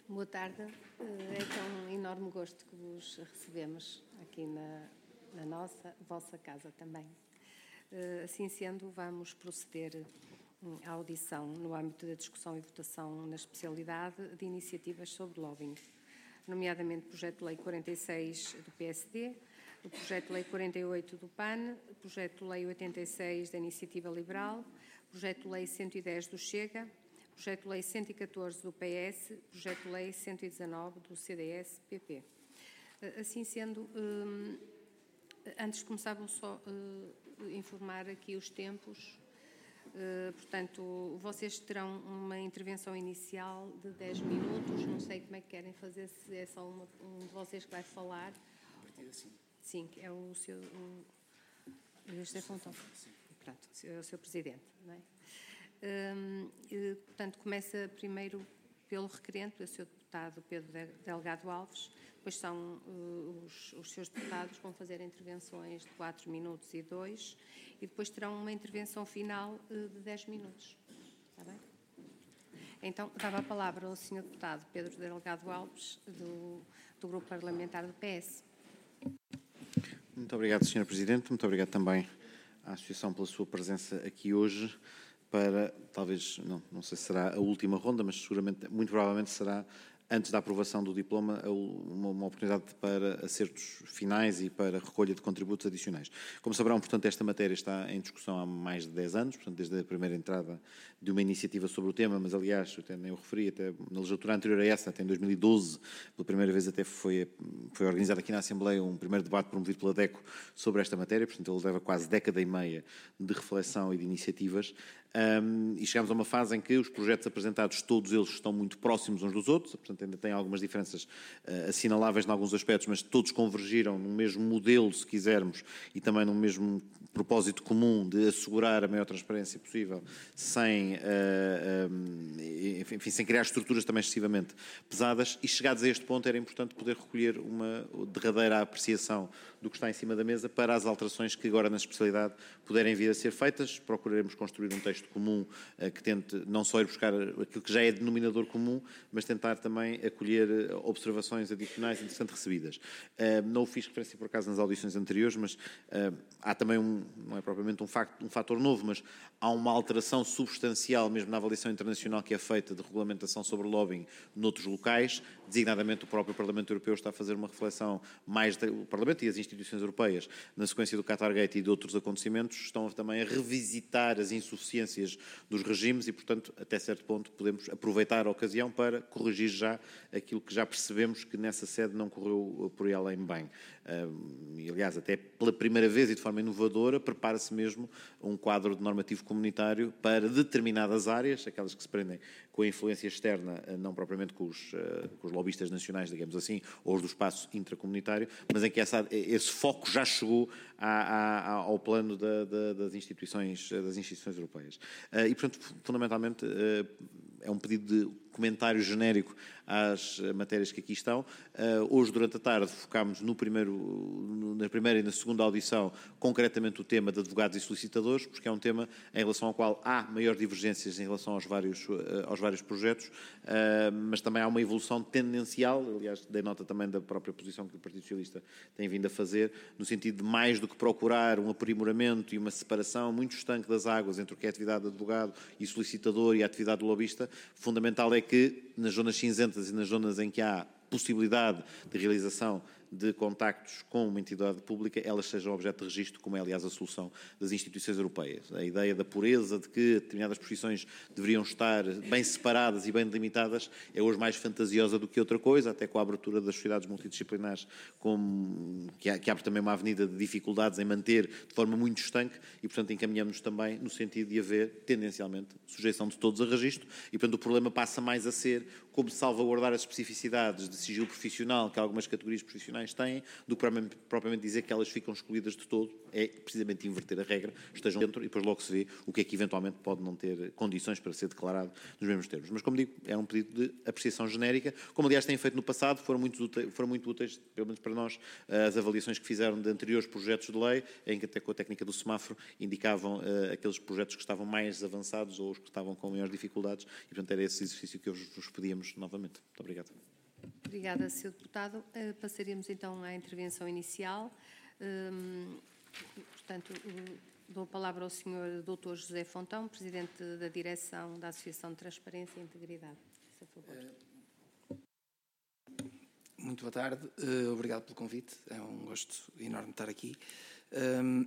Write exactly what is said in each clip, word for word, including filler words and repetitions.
Boa tarde. É com um enorme gosto que vos recebemos aqui na, na nossa, vossa casa também. Assim sendo, vamos proceder à audição no âmbito da discussão e votação na especialidade de iniciativas sobre lobbying, nomeadamente o projeto de lei quarenta e seis do P S D, o projeto de lei quarenta e oito do P A N, o projeto de lei oitenta e seis da Iniciativa Liberal, o projeto de lei cento e dez do Chega, projeto de lei cento e catorze do P S, projeto de lei cento e dezanove do C D S P P. Assim sendo, antes de começar vou só informar aqui os tempos. Portanto, vocês terão uma intervenção inicial de dez minutos, não sei como é que querem fazer, se é só uma, um de vocês que vai falar. A partir assim. Sim, é o seu... O, José Fontão. Pronto, é o seu presidente, não é? Hum, e, portanto, começa primeiro pelo requerente, o seu deputado Pedro Delgado Alves, depois são uh, os, os seus deputados que vão fazer intervenções de quatro minutos e dois, e depois terão uma intervenção final uh, de dez minutos. Está bem? Então, dava a palavra ao senhor deputado Pedro Delgado Alves, do, do Grupo Parlamentar do P S. Muito obrigado, senhor Presidente. Muito obrigado também à Associação pela sua presença aqui hoje para, talvez, não, não sei se será a última ronda, mas seguramente, muito provavelmente será, antes da aprovação do diploma, uma, uma oportunidade para acertos finais e para recolha de contributos adicionais. Como saberão, portanto, esta matéria está em discussão há mais de dez anos, portanto, desde a primeira entrada de uma iniciativa sobre o tema, mas, aliás, eu até nem o referi, até na legislatura anterior a essa, até em dois mil e doze, pela primeira vez até foi, foi organizado aqui na Assembleia um primeiro debate promovido pela DECO sobre esta matéria, portanto, ele leva quase década e meia de reflexão e de iniciativas. Um, e chegamos a uma fase em que os projetos apresentados, todos eles estão muito próximos uns dos outros, portanto ainda tem algumas diferenças uh, assinaláveis em alguns aspectos, mas todos convergiram no mesmo modelo, se quisermos, e também no mesmo propósito comum de assegurar a maior transparência possível, sem, uh, um, enfim, sem criar estruturas também excessivamente pesadas, e chegados a este ponto era importante poder recolher uma derradeira apreciação do que está em cima da mesa para as alterações que agora na especialidade puderem vir a ser feitas. Procuraremos construir um texto comum uh, que tente não só ir buscar aquilo que já é denominador comum, mas tentar também acolher observações adicionais interessantes recebidas. Uh, não o fiz referência por acaso nas audições anteriores, mas uh, há também um, não é propriamente um, facto, um fator novo, mas há uma alteração substancial mesmo na avaliação internacional que é feita de regulamentação sobre lobbying noutros locais, designadamente o próprio Parlamento Europeu está a fazer uma reflexão mais, de, o Parlamento e as instituições europeias, na sequência do Qatargate e de outros acontecimentos, estão também a revisitar as insuficiências dos regimes e, portanto, até certo ponto podemos aproveitar a ocasião para corrigir já aquilo que já percebemos que nessa sede não correu por aí além bem. E, aliás, até pela primeira vez e de forma inovadora, prepara-se mesmo um quadro de normativo comunitário para determinadas áreas, aquelas que se prendem com a influência externa, não propriamente com os, com os lobistas nacionais, digamos assim, ou os do espaço intracomunitário, mas em que essa, esse foco já chegou à, à, ao plano da, da, das, instituições, das instituições europeias. E, portanto, fundamentalmente, é um pedido de comentário genérico às matérias que aqui estão. Hoje, durante a tarde, focámos no primeiro, na primeira e na segunda audição, concretamente o tema de advogados e solicitadores, porque é um tema em relação ao qual há maior divergências em relação aos vários, aos vários projetos, mas também há uma evolução tendencial, aliás, dei nota também da própria posição que o Partido Socialista tem vindo a fazer, no sentido de mais do que procurar um aprimoramento e uma separação muito estanque das águas entre o que é a atividade de advogado e solicitador e a atividade do lobista, fundamental é que nas zonas cinzentas e nas zonas em que há possibilidade de realização de contactos com uma entidade pública, elas sejam objeto de registro, como é, aliás, a solução das instituições europeias. A ideia da pureza, de que determinadas profissões deveriam estar bem separadas e bem delimitadas, é hoje mais fantasiosa do que outra coisa, até com a abertura das sociedades multidisciplinares, como, que, que abre também uma avenida de dificuldades em manter de forma muito estanque, e, portanto, encaminhamos também no sentido de haver, tendencialmente, sujeição de todos a registro, e, portanto, o problema passa mais a ser como salvaguardar as especificidades de sigilo profissional que algumas categorias profissionais internacionais têm, do que propriamente dizer que elas ficam excluídas de todo. É precisamente inverter a regra, estejam dentro e depois logo se vê o que é que eventualmente pode não ter condições para ser declarado nos mesmos termos. Mas, como digo, é um pedido de apreciação genérica, como aliás têm feito no passado, foram muito úteis, foram muito úteis, pelo menos para nós, as avaliações que fizeram de anteriores projetos de lei, em que até com a técnica do semáforo indicavam uh, aqueles projetos que estavam mais avançados ou os que estavam com maiores dificuldades, e portanto era esse exercício que hoje vos pedíamos novamente. Muito obrigado. Obrigada, senhor Deputado. Uh, passaríamos então à intervenção inicial. Um, portanto, uh, dou a palavra ao senhor doutor José Fontão, Presidente da Direção da Associação de Transparência e Integridade. Por favor. Muito boa tarde. Uh, obrigado pelo convite. É um gosto enorme estar aqui. Uh,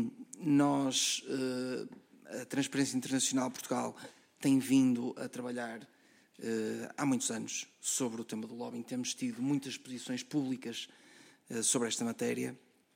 nós, uh, a Transparência Internacional Portugal, tem vindo a trabalhar Uh, há muitos anos sobre o tema do lobbying. Temos tido muitas posições públicas uh, sobre esta matéria.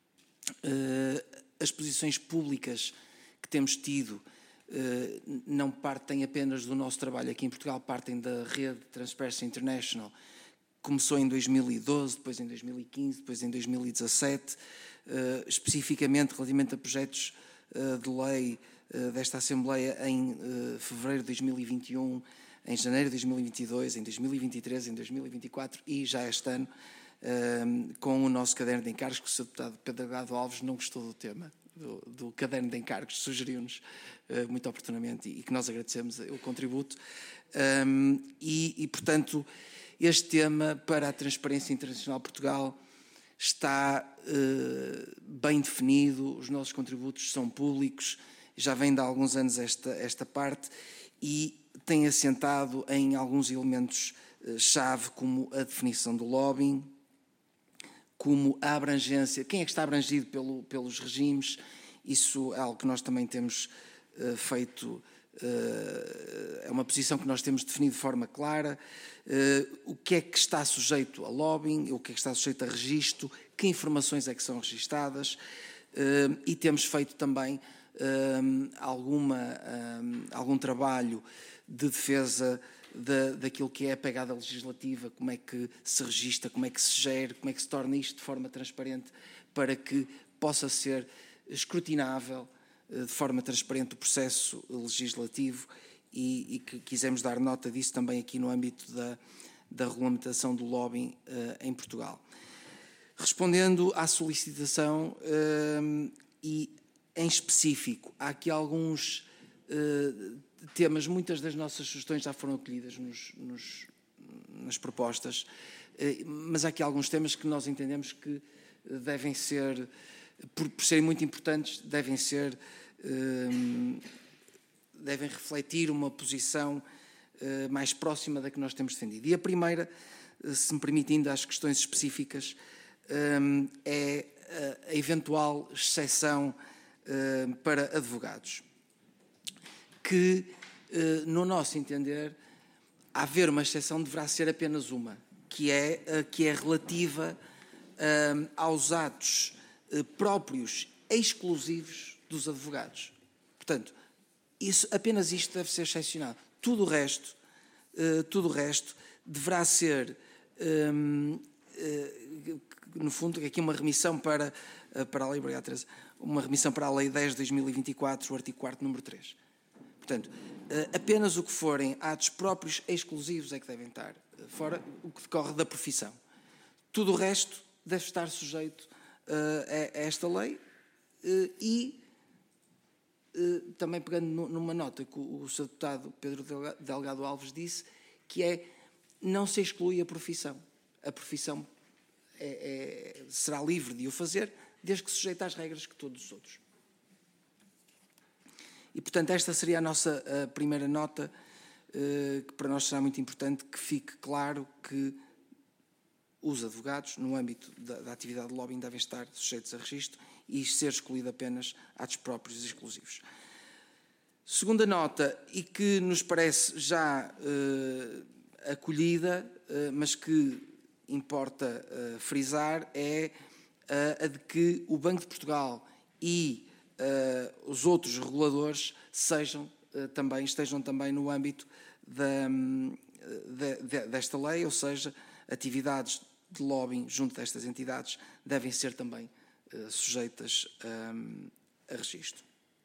Uh, as posições públicas que temos tido uh, não partem apenas do nosso trabalho aqui em Portugal, partem da rede Transparency International. Começou em dois mil e doze, depois em dois mil e quinze, depois em dois mil e dezassete, uh, especificamente relativamente a projetos uh, de lei uh, desta Assembleia em uh, fevereiro de dois mil e vinte e um, em janeiro de dois mil e vinte e dois, em dois mil e vinte e três, em dois mil e vinte e quatro e já este ano, um, com o nosso caderno de encargos, que o senhor Deputado Pedro Delgado Alves não gostou do tema, do, do caderno de encargos, sugeriu-nos uh, muito oportunamente e, e que nós agradecemos o contributo. Um, e, e, portanto, este tema para a Transparência Internacional Portugal está uh, bem definido, os nossos contributos são públicos, já vem de há alguns anos esta, esta parte e tem assentado em alguns elementos-chave, como a definição do lobbying, como a abrangência, quem é que está abrangido pelo, pelos regimes, isso é algo que nós também temos uh, feito, uh, é uma posição que nós temos definido de forma clara, uh, o que é que está sujeito a lobbying, o que é que está sujeito a registro, que informações é que são registadas, uh, e temos feito também uh, alguma, uh, algum trabalho de defesa da, daquilo que é a pegada legislativa, como é que se registra, como é que se gera, como é que se torna isto de forma transparente para que possa ser escrutinável de forma transparente o processo legislativo e, e que quisemos dar nota disso também aqui no âmbito da, da regulamentação do lobbying uh, em Portugal. Respondendo à solicitação uh, e em específico, há aqui alguns uh, temas, muitas das nossas sugestões já foram acolhidas nos, nos, nas propostas, mas há aqui alguns temas que nós entendemos que devem ser, por, por serem muito importantes, devem ser, devem refletir uma posição mais próxima da que nós temos defendido. E a primeira, se me permitindo, às questões específicas, é a eventual exceção para advogados, que, no nosso entender, a haver uma exceção deverá ser apenas uma, que é, que é relativa aos atos próprios exclusivos dos advogados. Portanto, isso, apenas isto deve ser excepcionado. Tudo o resto, tudo o resto deverá ser, no fundo, aqui uma remissão para, para a lei, obrigado, Teresa, uma remissão para a lei dez de dois mil e vinte e quatro, o artigo quarto, número três. Portanto, apenas o que forem atos próprios exclusivos é que devem estar, fora o que decorre da profissão. Tudo o resto deve estar sujeito a esta lei e, também pegando numa nota que o senhor Deputado Pedro Delgado Alves disse, que é, não se exclui a profissão. A profissão é, é, será livre de o fazer, desde que se sujeite às regras que todos os outros. E, portanto, esta seria a nossa a primeira nota, uh, que para nós será muito importante que fique claro que os advogados, no âmbito da, da atividade de lobbying, devem estar sujeitos a registro e ser escolhido apenas atos próprios e exclusivos. Segunda nota, e que nos parece já uh, acolhida, uh, mas que importa uh, frisar, é uh, a de que o Banco de Portugal e Uh, os outros reguladores sejam, uh, também, estejam também no âmbito da, de, de, desta lei, ou seja, atividades de lobbying junto destas entidades devem ser também uh, sujeitas um, a registro.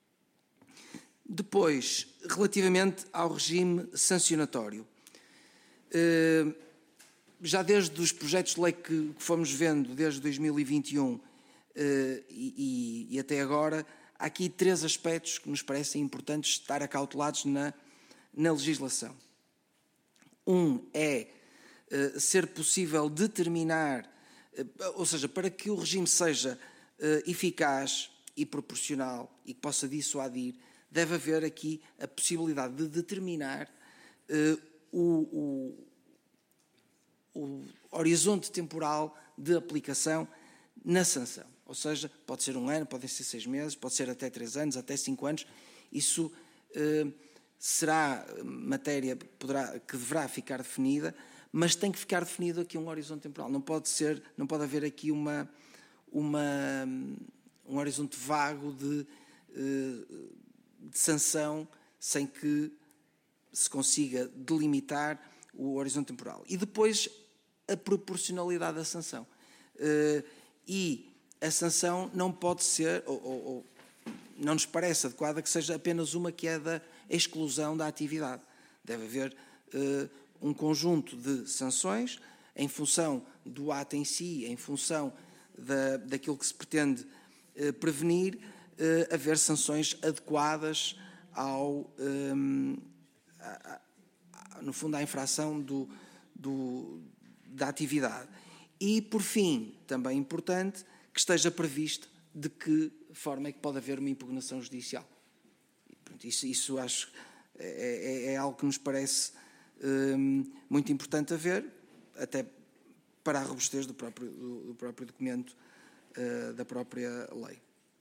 Depois, relativamente ao regime sancionatório, uh, já desde os projetos de lei que, que fomos vendo desde dois mil e vinte e um uh, e, e, e até agora, há aqui três aspectos que nos parecem importantes estar acautelados na, na legislação. Um é uh, ser possível determinar, uh, ou seja, para que o regime seja uh, eficaz e proporcional e que possa dissuadir, deve haver aqui a possibilidade de determinar uh, o, o, o horizonte temporal de aplicação na sanção. Ou seja, pode ser um ano, podem ser seis meses, pode ser até três anos, até cinco anos. Isso uh, será matéria poderá, que deverá ficar definida, mas tem que ficar definido aqui um horizonte temporal. Não pode ser, não pode haver aqui uma, uma, um horizonte vago de, de sanção sem que se consiga delimitar o horizonte temporal. E depois a proporcionalidade da sanção. E a sanção não pode ser, ou, ou, ou não nos parece adequada que seja apenas uma que é da exclusão da atividade. Deve haver uh, um conjunto de sanções em função do ato em si, em função da, daquilo que se pretende uh, prevenir, uh, haver sanções adequadas ao, um, a, a, no fundo, à infração do, do, da atividade. E, por fim, também importante, que esteja previsto de que forma é que pode haver uma impugnação judicial. Isso, isso acho é, é, é algo que nos parece um, muito importante a ver, até para a robustez do próprio, do, do próprio documento, uh, da própria lei.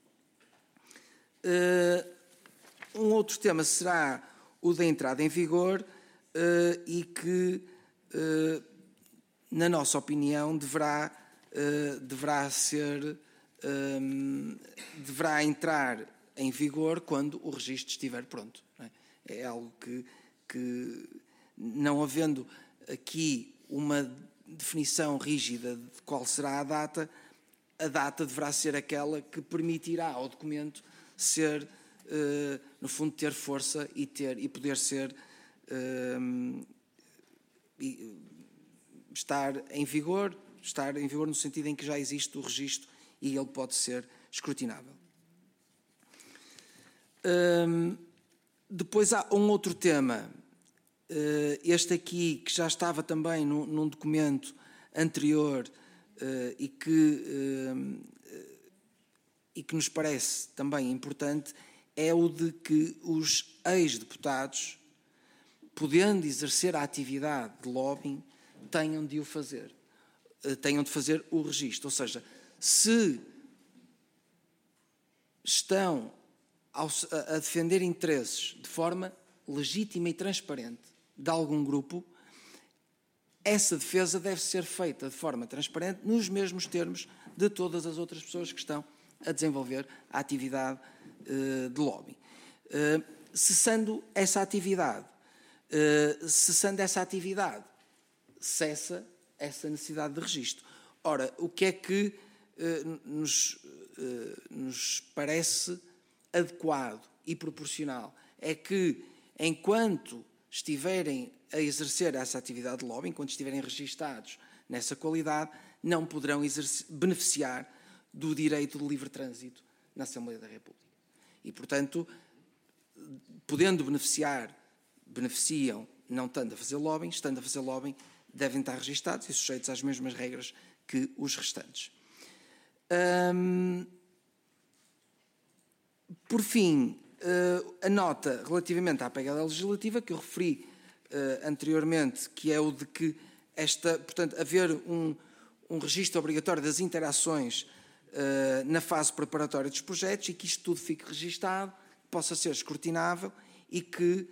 Uh, um outro tema será o da entrada em vigor uh, e que, uh, na nossa opinião, deverá, uh, deverá ser, um, deverá entrar em vigor quando o registro estiver pronto. Não é? É algo que, que, não havendo aqui uma definição rígida de qual será a data, a data deverá ser aquela que permitirá ao documento ser, uh, no fundo, ter força e, ter, e poder ser, uh, e estar em vigor, estar em vigor no sentido em que já existe o registro e ele pode ser escrutinável. Um, depois há um outro tema, uh, este aqui que já estava também num, num documento anterior uh, e, que, uh, e que nos parece também importante, é o de que os ex-deputados, podendo exercer a atividade de lobbying, tenham de o fazer, uh, tenham de fazer o registro. Ou seja, se estão a defender interesses de forma legítima e transparente de algum grupo, essa defesa deve ser feita de forma transparente nos mesmos termos de todas as outras pessoas que estão a desenvolver a atividade uh, de lobby. Uh, cessando essa atividade, uh, cessando essa atividade, cessa essa necessidade de registro. Ora, o que é que uh, nos, uh, nos parece adequado e proporcional é que, enquanto estiverem a exercer essa atividade de lobbying, enquanto estiverem registados nessa qualidade, não poderão exercer, beneficiar do direito de livre trânsito na Assembleia da República. E, portanto, podendo beneficiar, beneficiam, não estando a fazer lobbying, estando a fazer lobbying, devem estar registados e sujeitos às mesmas regras que os restantes. Hum, Por fim, a nota relativamente à pegada legislativa, que eu referi anteriormente, que é o de que, esta, portanto, haver um, um registro obrigatório das interações na fase preparatória dos projetos e que isto tudo fique registado, possa ser escrutinável e que,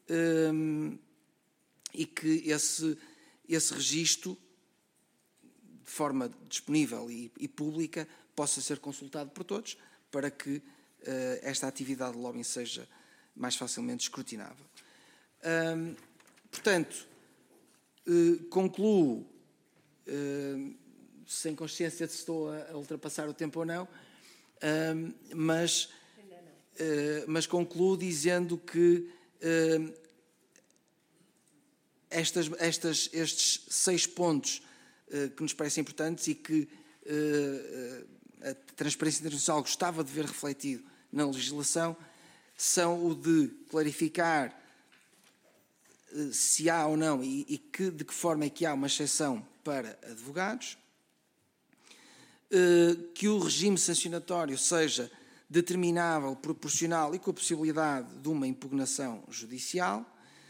e que esse, esse registro, de forma disponível e, e pública, possa ser consultado por todos, para que esta atividade de lobbying seja mais facilmente escrutinável. Hum, portanto, eh, concluo eh, sem consciência de se estou a, a ultrapassar o tempo ou não, uh, mas, uh, mas concluo dizendo que uh, estas, estas, estes seis pontos uh, que nos parecem importantes e que uh, a Transparência Internacional gostava de ver refletido na legislação são o de clarificar se há ou não e, e que, de que forma é que há uma exceção para advogados, que o regime sancionatório seja determinável, proporcional e com a possibilidade de uma impugnação judicial,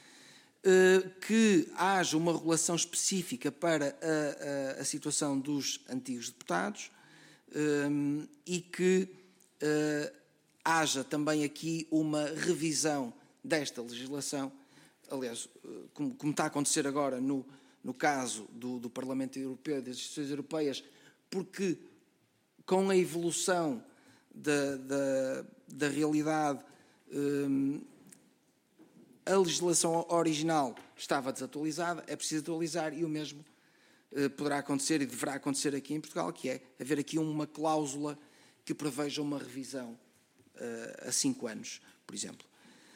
que haja uma regulação específica para a, a, a situação dos antigos deputados e que haja também aqui uma revisão desta legislação. Aliás, como, como está a acontecer agora no, no caso do, do Parlamento Europeu e das instituições europeias, porque com a evolução da, da, da realidade, hum, a legislação original estava desatualizada, é preciso atualizar e o mesmo eh, poderá acontecer e deverá acontecer aqui em Portugal, que é haver aqui uma cláusula que preveja uma revisão eh, a cinco anos, por exemplo.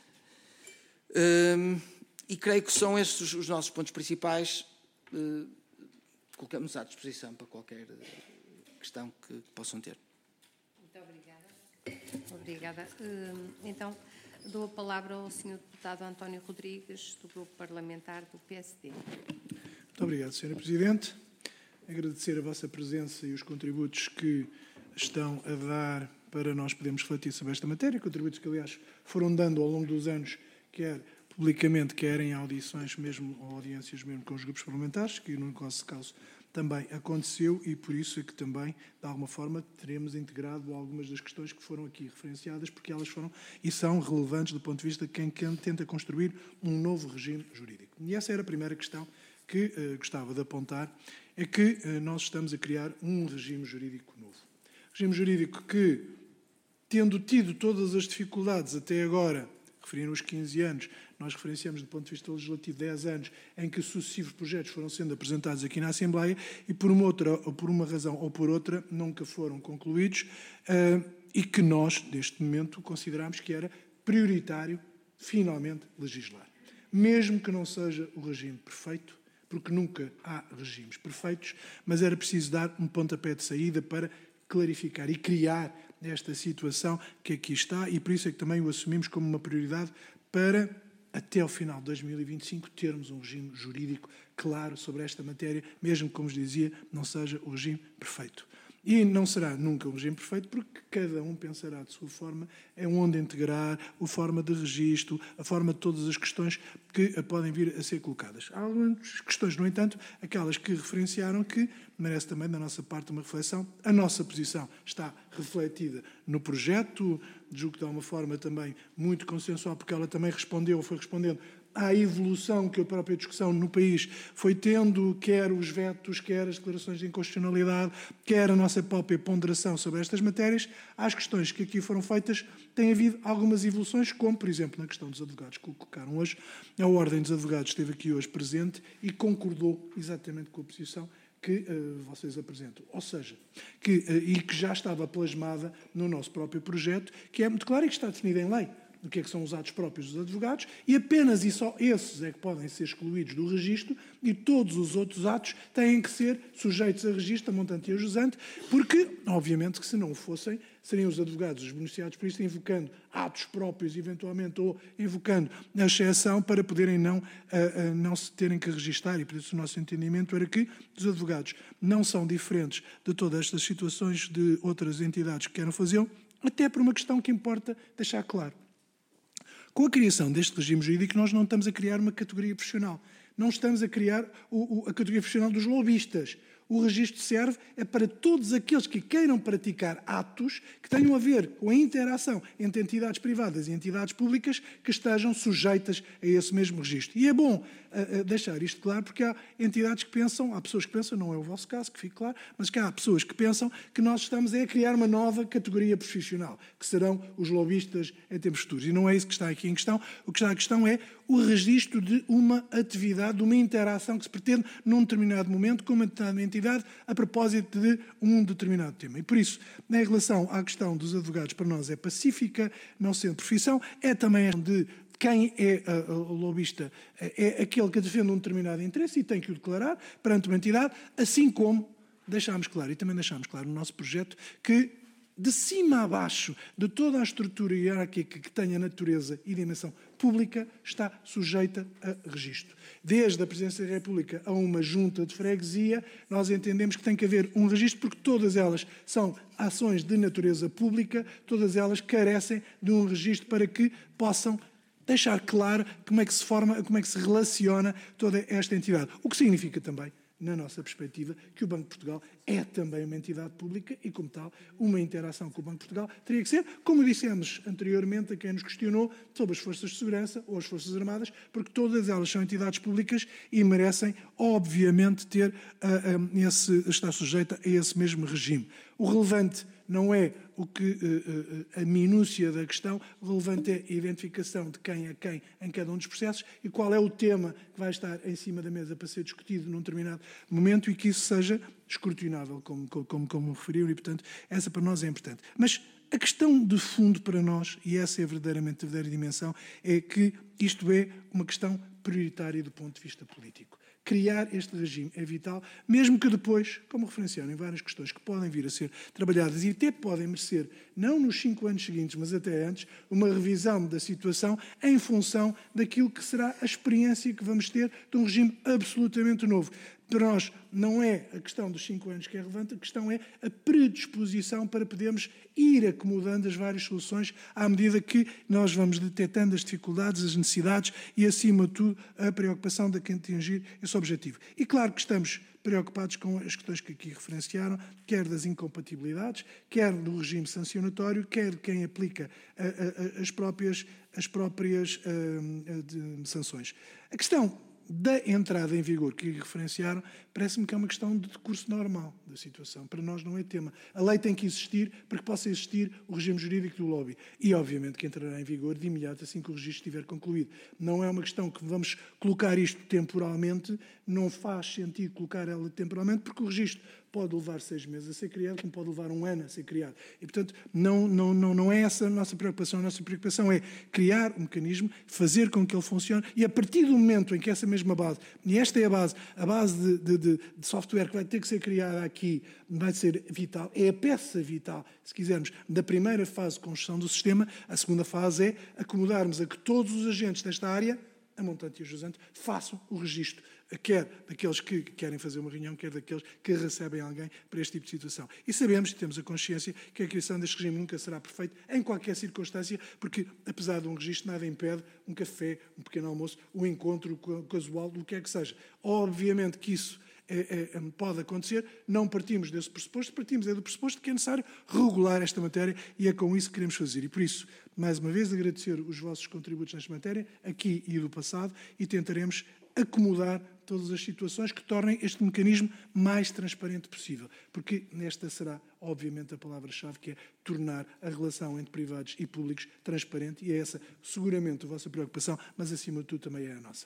Hum, E creio que são estes os nossos pontos principais. Uh, colocamos à disposição para qualquer questão que, que possam ter. Muito obrigada. Obrigada. Uh, então, dou a palavra ao senhor deputado António Rodrigues, do Grupo Parlamentar do P S D. Muito obrigado, senhora Presidente. Agradecer a vossa presença e os contributos que estão a dar para nós podermos refletir sobre esta matéria, contributos que, aliás, foram dando ao longo dos anos, quer publicamente, quer em audições mesmo, ou audiências mesmo com os grupos parlamentares, que no nosso caso também aconteceu e por isso é que também, de alguma forma, teremos integrado algumas das questões que foram aqui referenciadas, porque elas foram e são relevantes do ponto de vista de quem, quem tenta construir um novo regime jurídico. E essa era a primeira questão que uh, gostava de apontar, é que uh, nós estamos a criar um regime jurídico novo. Regime jurídico que, tendo tido todas as dificuldades até agora, referiram os quinze anos, nós referenciamos do ponto de vista legislativo dez anos, em que sucessivos projetos foram sendo apresentados aqui na Assembleia e por uma, outra, ou por uma razão ou por outra nunca foram concluídos uh, e que nós, neste momento, consideramos que era prioritário, finalmente, legislar. Mesmo que não seja o regime perfeito, porque nunca há regimes perfeitos, mas era preciso dar um pontapé de saída para clarificar e criar esta situação que aqui está e por isso é que também o assumimos como uma prioridade para, até ao final de dois mil e vinte e cinco, termos um regime jurídico claro sobre esta matéria, mesmo que, como vos dizia, não seja o regime perfeito. E não será nunca um regime perfeito, porque cada um pensará de sua forma em onde integrar, a forma de registro, a forma de todas as questões que podem vir a ser colocadas. Há algumas questões, no entanto, aquelas que referenciaram que merece também da nossa parte uma reflexão. A nossa posição está refletida no projeto, julgo que de uma forma também muito consensual, porque ela também respondeu, foi respondendo à evolução que a própria discussão no país foi tendo, quer os vetos, quer as declarações de inconstitucionalidade, quer a nossa própria ponderação sobre estas matérias, às questões que aqui foram feitas, tem havido algumas evoluções, como, por exemplo, na questão dos advogados que colocaram hoje. A Ordem dos Advogados esteve aqui hoje presente e concordou exatamente com a posição que uh, vocês apresentam. Ou seja, que, uh, e que já estava plasmada no nosso próprio projeto, que é muito claro e que está definida em lei. O que é que são os atos próprios dos advogados, e apenas e só esses é que podem ser excluídos do registro, e todos os outros atos têm que ser sujeitos a registro, a montante e a jusante, porque, obviamente, que se não o fossem, seriam os advogados os beneficiados por isso, invocando atos próprios, eventualmente, ou invocando a exceção para poderem não, a, a, não se terem que registar, e por isso o nosso entendimento era que os advogados não são diferentes de todas estas situações de outras entidades que queiram fazê-lo, até por uma questão que importa deixar claro. Com a criação deste regime jurídico, nós não estamos a criar uma categoria profissional. Não estamos a criar o, o, a categoria profissional dos lobistas. O registro serve é para todos aqueles que queiram praticar atos que tenham a ver com a interação entre entidades privadas e entidades públicas que estejam sujeitas a esse mesmo registro. E é bom uh, uh, deixar isto claro, porque há entidades que pensam, há pessoas que pensam, não é o vosso caso, que fique claro, mas que há pessoas que pensam que nós estamos a criar uma nova categoria profissional, que serão os lobistas em tempos futuros. E não é isso que está aqui em questão. O que está em questão é o registro de uma atividade, de uma interação que se pretende num determinado momento com uma determinada entidade entidade a propósito de um determinado tema. E por isso, em relação à questão dos advogados, para nós é pacífica, não sendo profissão, é também de quem é o lobista, é aquele que defende um determinado interesse e tem que o declarar perante uma entidade, assim como deixámos claro, e também deixámos claro no nosso projeto, que de cima a baixo de toda a estrutura hierárquica que tenha natureza e dimensão pública, está sujeita a registro. Desde a Presidência da República a uma junta de freguesia, nós entendemos que tem que haver um registro, porque todas elas são ações de natureza pública, todas elas carecem de um registro para que possam deixar claro como é que se forma, como é que se relaciona toda esta entidade. O que significa também, na nossa perspectiva, que o Banco de Portugal é também uma entidade pública e, como tal, uma interação com o Banco de Portugal teria que ser, como dissemos anteriormente a quem nos questionou, sobre as Forças de Segurança ou as Forças Armadas, porque todas elas são entidades públicas e merecem, obviamente, ter, uh, um, esse, estar sujeita a esse mesmo regime. O relevante não é o que, uh, uh, a minúcia da questão, o relevante é a identificação de quem é quem em cada um dos processos e qual é o tema que vai estar em cima da mesa para ser discutido num determinado momento e que isso seja escrutinável, como, como, como referiu, e, portanto, essa para nós é importante. Mas a questão de fundo para nós, e essa é verdadeiramente a verdadeira dimensão, é que isto é uma questão prioritária do ponto de vista político. Criar este regime é vital, mesmo que depois, como referenciaram em várias questões que podem vir a ser trabalhadas e até podem merecer, não nos cinco anos seguintes, mas até antes, uma revisão da situação em função daquilo que será a experiência que vamos ter de um regime absolutamente novo. Para nós não é a questão dos cinco anos que é relevante, a questão é a predisposição para podermos ir acomodando as várias soluções à medida que nós vamos detectando as dificuldades, as necessidades e, acima de tudo, a preocupação de quem atingir esse objetivo. E claro que estamos preocupados com as questões que aqui referenciaram, quer das incompatibilidades, quer do regime sancionatório, quer de quem aplica a, a, a, as próprias, as próprias a, de, sanções. A questão da entrada em vigor que referenciaram, parece-me que é uma questão de decurso normal da situação. Para nós não é tema. A lei tem que existir para que possa existir o regime jurídico do lobby. E, obviamente, que entrará em vigor de imediato assim que o registro estiver concluído. Não é uma questão que vamos colocar isto temporalmente, não faz sentido colocar ela temporalmente, porque o registro pode levar seis meses a ser criado, como pode levar um ano a ser criado. E, portanto, não, não, não, não é essa a nossa preocupação. A nossa preocupação é criar um mecanismo, fazer com que ele funcione, e a partir do momento em que essa mesma base, e esta é a base, a base de, de, de, de software que vai ter que ser criada aqui, vai ser vital, é a peça vital, se quisermos, da primeira fase de construção do sistema. A segunda fase é acomodarmos a que todos os agentes desta área, a montante e a jusante, façam o registro, quer daqueles que querem fazer uma reunião, quer daqueles que recebem alguém para este tipo de situação. E sabemos, e temos a consciência, que a criação deste regime nunca será perfeita em qualquer circunstância, porque, apesar de um registro, nada impede um café, um pequeno almoço, um encontro casual, do que é que seja. Obviamente que isso É, é, pode acontecer, não partimos desse pressuposto, partimos é do pressuposto que é necessário regular esta matéria e é com isso que queremos fazer. E por isso, mais uma vez, agradecer os vossos contributos nesta matéria, aqui e do passado, e tentaremos acomodar todas as situações que tornem este mecanismo mais transparente possível, porque nesta será, obviamente, a palavra-chave, que é tornar a relação entre privados e públicos transparente, e é essa, seguramente, a vossa preocupação, mas, acima de tudo, também é a nossa.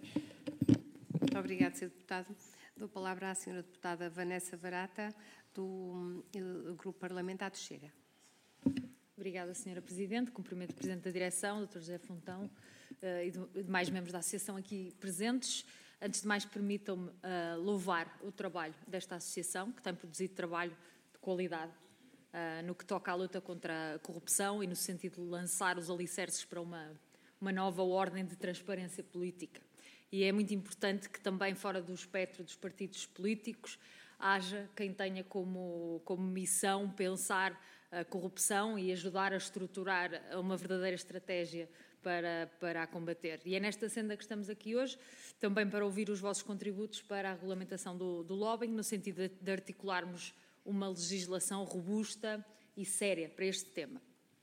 Muito obrigada, senhor Deputado. Dou a palavra à senhora Deputada Vanessa Varata, do Grupo Parlamentar do Chega. Obrigada, senhora Presidente. Cumprimento o Presidente da Direção, doutor José Fontão, e demais membros da Associação aqui presentes. Antes de mais, permitam-me uh, louvar o trabalho desta Associação, que tem produzido trabalho de qualidade uh, no que toca à luta contra a corrupção e no sentido de lançar os alicerces para uma, uma nova ordem de transparência política. E é muito importante que também, fora do espectro dos partidos políticos, haja quem tenha como, como missão pensar a corrupção e ajudar a estruturar uma verdadeira estratégia para, para a combater. E é nesta senda que estamos aqui hoje, também para ouvir os vossos contributos para a regulamentação do, do lobbying, no sentido de, de articularmos uma legislação robusta e séria para este tema.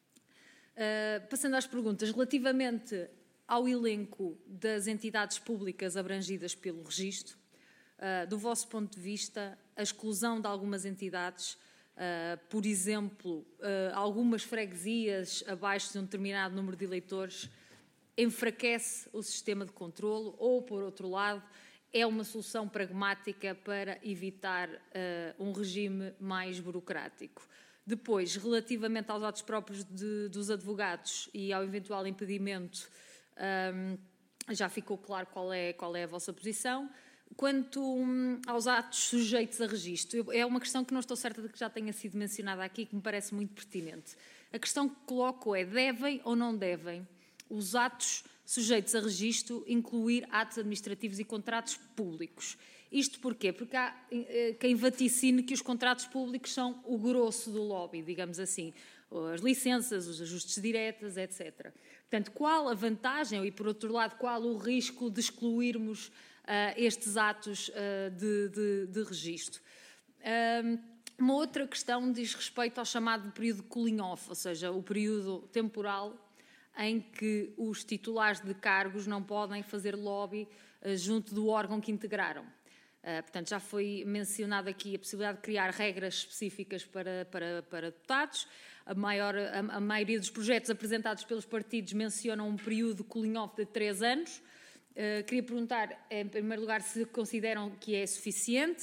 Uh, passando às perguntas, relativamente ao elenco das entidades públicas abrangidas pelo registro, uh, do vosso ponto de vista, a exclusão de algumas entidades, uh, por exemplo, uh, algumas freguesias abaixo de um determinado número de eleitores, enfraquece o sistema de controlo ou, por outro lado, é uma solução pragmática para evitar uh, um regime mais burocrático. Depois, relativamente aos atos próprios de, dos advogados e ao eventual impedimento, um, já ficou claro qual é, qual é a vossa posição. Quanto um, aos atos sujeitos a registro, eu, é uma questão que não estou certa de que já tenha sido mencionada aqui, que me parece muito pertinente. A questão que coloco é, devem ou não devem os atos sujeitos a registro incluir atos administrativos e contratos públicos? Isto porquê? Porque há quem vaticine que os contratos públicos são o grosso do lobby, digamos assim, as licenças, os ajustes diretos, etcétera. Portanto, qual a vantagem e, por outro lado, qual o risco de excluirmos uh, estes atos uh, de, de, de registro? Um, uma outra questão diz respeito ao chamado período cooling off, ou seja, o período temporal em que os titulares de cargos não podem fazer lobby uh, junto do órgão que integraram. Uh, portanto, já foi mencionado aqui a possibilidade de criar regras específicas para, para, para deputados. A, maior, a, a maioria dos projetos apresentados pelos partidos mencionam um período cooling off de três anos. Uh, queria perguntar, em primeiro lugar, se consideram que é suficiente.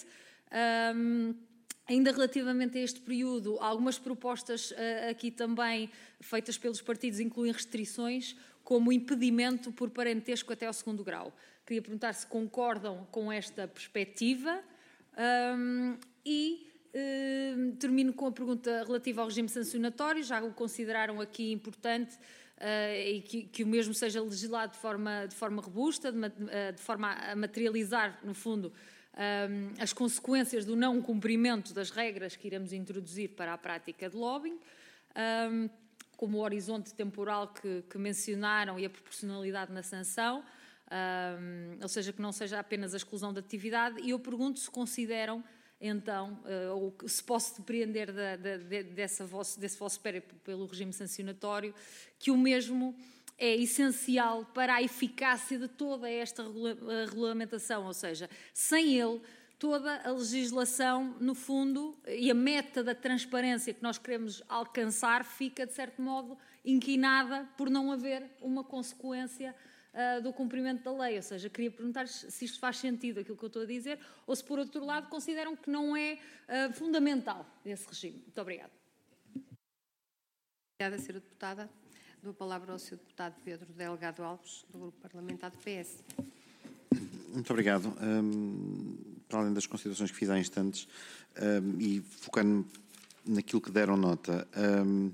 Um, ainda relativamente a este período, algumas propostas uh, aqui também feitas pelos partidos incluem restrições, como impedimento por parentesco até ao segundo grau. Queria perguntar se concordam com esta perspectiva um, e um, termino com a pergunta relativa ao regime sancionatório. Já o consideraram aqui importante uh, e que, que o mesmo seja legislado de forma, de forma robusta, de, uh, de forma a materializar, no fundo, um, as consequências do não cumprimento das regras que iremos introduzir para a prática de lobbying. Um, como o horizonte temporal que, que mencionaram e a proporcionalidade na sanção, um, ou seja, que não seja apenas a exclusão da atividade. E eu pergunto se consideram, então, uh, ou se posso depreender da, da, de, dessa vosso, desse vosso périplo pelo regime sancionatório, que o mesmo é essencial para a eficácia de toda esta regula regulamentação, ou seja, sem ele, toda a legislação, no fundo, e a meta da transparência que nós queremos alcançar fica, de certo modo, inquinada por não haver uma consequência uh, do cumprimento da lei. Ou seja, queria perguntar se isto faz sentido, aquilo que eu estou a dizer, ou se, por outro lado, consideram que não é uh, fundamental esse regime. Muito obrigada. Obrigada, senhora Deputada. Dou a palavra ao senhor Deputado Pedro Delgado Alves, do Grupo Parlamentar do P S. Muito obrigado. Um, para além das considerações que fiz há instantes, um, e focando naquilo que deram nota, um,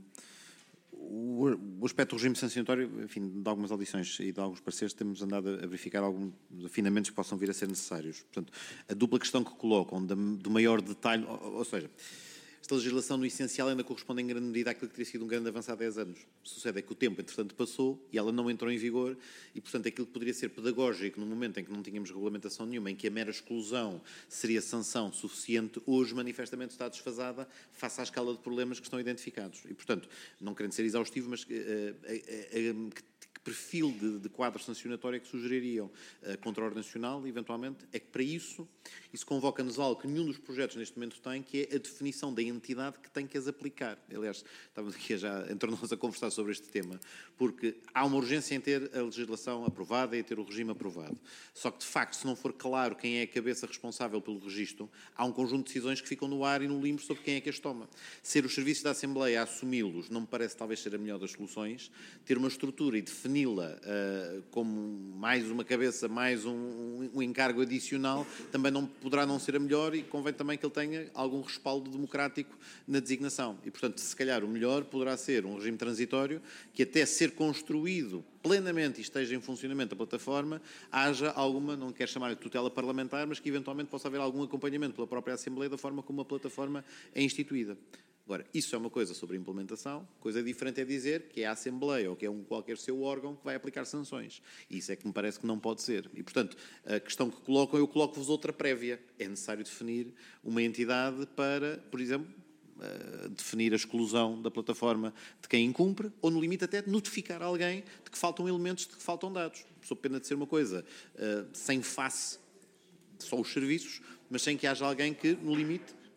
o, o aspecto do regime sancionatório, enfim, de algumas audições e de alguns pareceres, temos andado a verificar alguns afinamentos que possam vir a ser necessários. Portanto, a dupla questão que colocam, do maior detalhe, ou, ou seja, esta legislação, no essencial, ainda corresponde em grande medida àquilo que teria sido um grande avanço há dez anos. O que sucede é que o tempo, entretanto, passou e ela não entrou em vigor e, portanto, aquilo que poderia ser pedagógico no momento em que não tínhamos regulamentação nenhuma, em que a mera exclusão seria sanção suficiente, hoje, manifestamente, está desfasada face à escala de problemas que estão identificados. E, portanto, não querendo ser exaustivo, mas uh, uh, uh, uh, que perfil de, de quadro sancionatório é que sugeririam uh, contra a ordem nacional, eventualmente, é que para isso, isso convoca-nos algo que nenhum dos projetos neste momento tem, que é a definição da entidade que tem que as aplicar. Aliás, estávamos aqui já entre nós a conversar sobre este tema, porque há uma urgência em ter a legislação aprovada e ter o regime aprovado. Só que, de facto, se não for claro quem é a cabeça responsável pelo registro, há um conjunto de decisões que ficam no ar e no limbo sobre quem é que as toma. Ser os serviços da Assembleia a assumi-los não me parece talvez ser a melhor das soluções. Ter uma estrutura e definir defini-la uh, como mais uma cabeça, mais um, um, um encargo adicional, também não poderá não ser a melhor e convém também que ele tenha algum respaldo democrático na designação. E, portanto, se calhar o melhor poderá ser um regime transitório que até ser construído plenamente e esteja em funcionamento a plataforma, haja alguma, não quero chamar de tutela parlamentar, mas que eventualmente possa haver algum acompanhamento pela própria Assembleia da forma como a plataforma é instituída. Agora, isso é uma coisa sobre a implementação, coisa diferente é dizer que é a Assembleia ou que é um qualquer seu órgão que vai aplicar sanções. Isso é que me parece que não pode ser. E, portanto, a questão que colocam, eu coloco-vos outra prévia. É necessário definir uma entidade para, por exemplo, Uh, definir a exclusão da plataforma de quem incumpre, ou no limite até notificar alguém de que faltam elementos, de que faltam dados. Sob pena de ser uma coisa uh, sem face, só os serviços, mas sem que haja alguém que, no limite,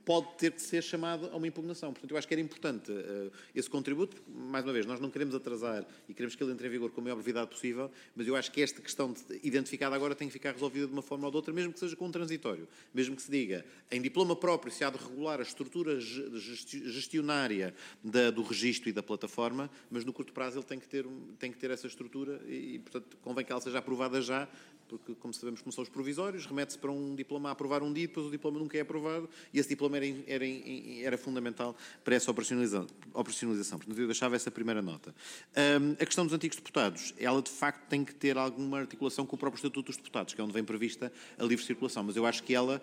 pode ter que ser chamado a uma impugnação. Portanto, eu acho que era importante uh, esse contributo. Mais uma vez, nós não queremos atrasar e queremos que ele entre em vigor com a maior brevidade possível, mas eu acho que esta questão de, identificada agora tem que ficar resolvida de uma forma ou de outra, mesmo que seja com um transitório. Mesmo que se diga, em diploma próprio se há de regular a estrutura gestionária da, do registro e da plataforma, mas no curto prazo ele tem que ter, tem que ter essa estrutura e, portanto, convém que ela seja aprovada já, porque, como sabemos, como são os provisórios, remete-se para um diploma a aprovar um dia, depois o diploma nunca é aprovado, e esse diploma era, era, era fundamental para essa operacionalização. operacionalização. Portanto, eu deixava essa primeira nota. Um, a questão dos antigos deputados, ela de facto tem que ter alguma articulação com o próprio Estatuto dos Deputados, que é onde vem prevista a livre circulação, mas eu acho que ela,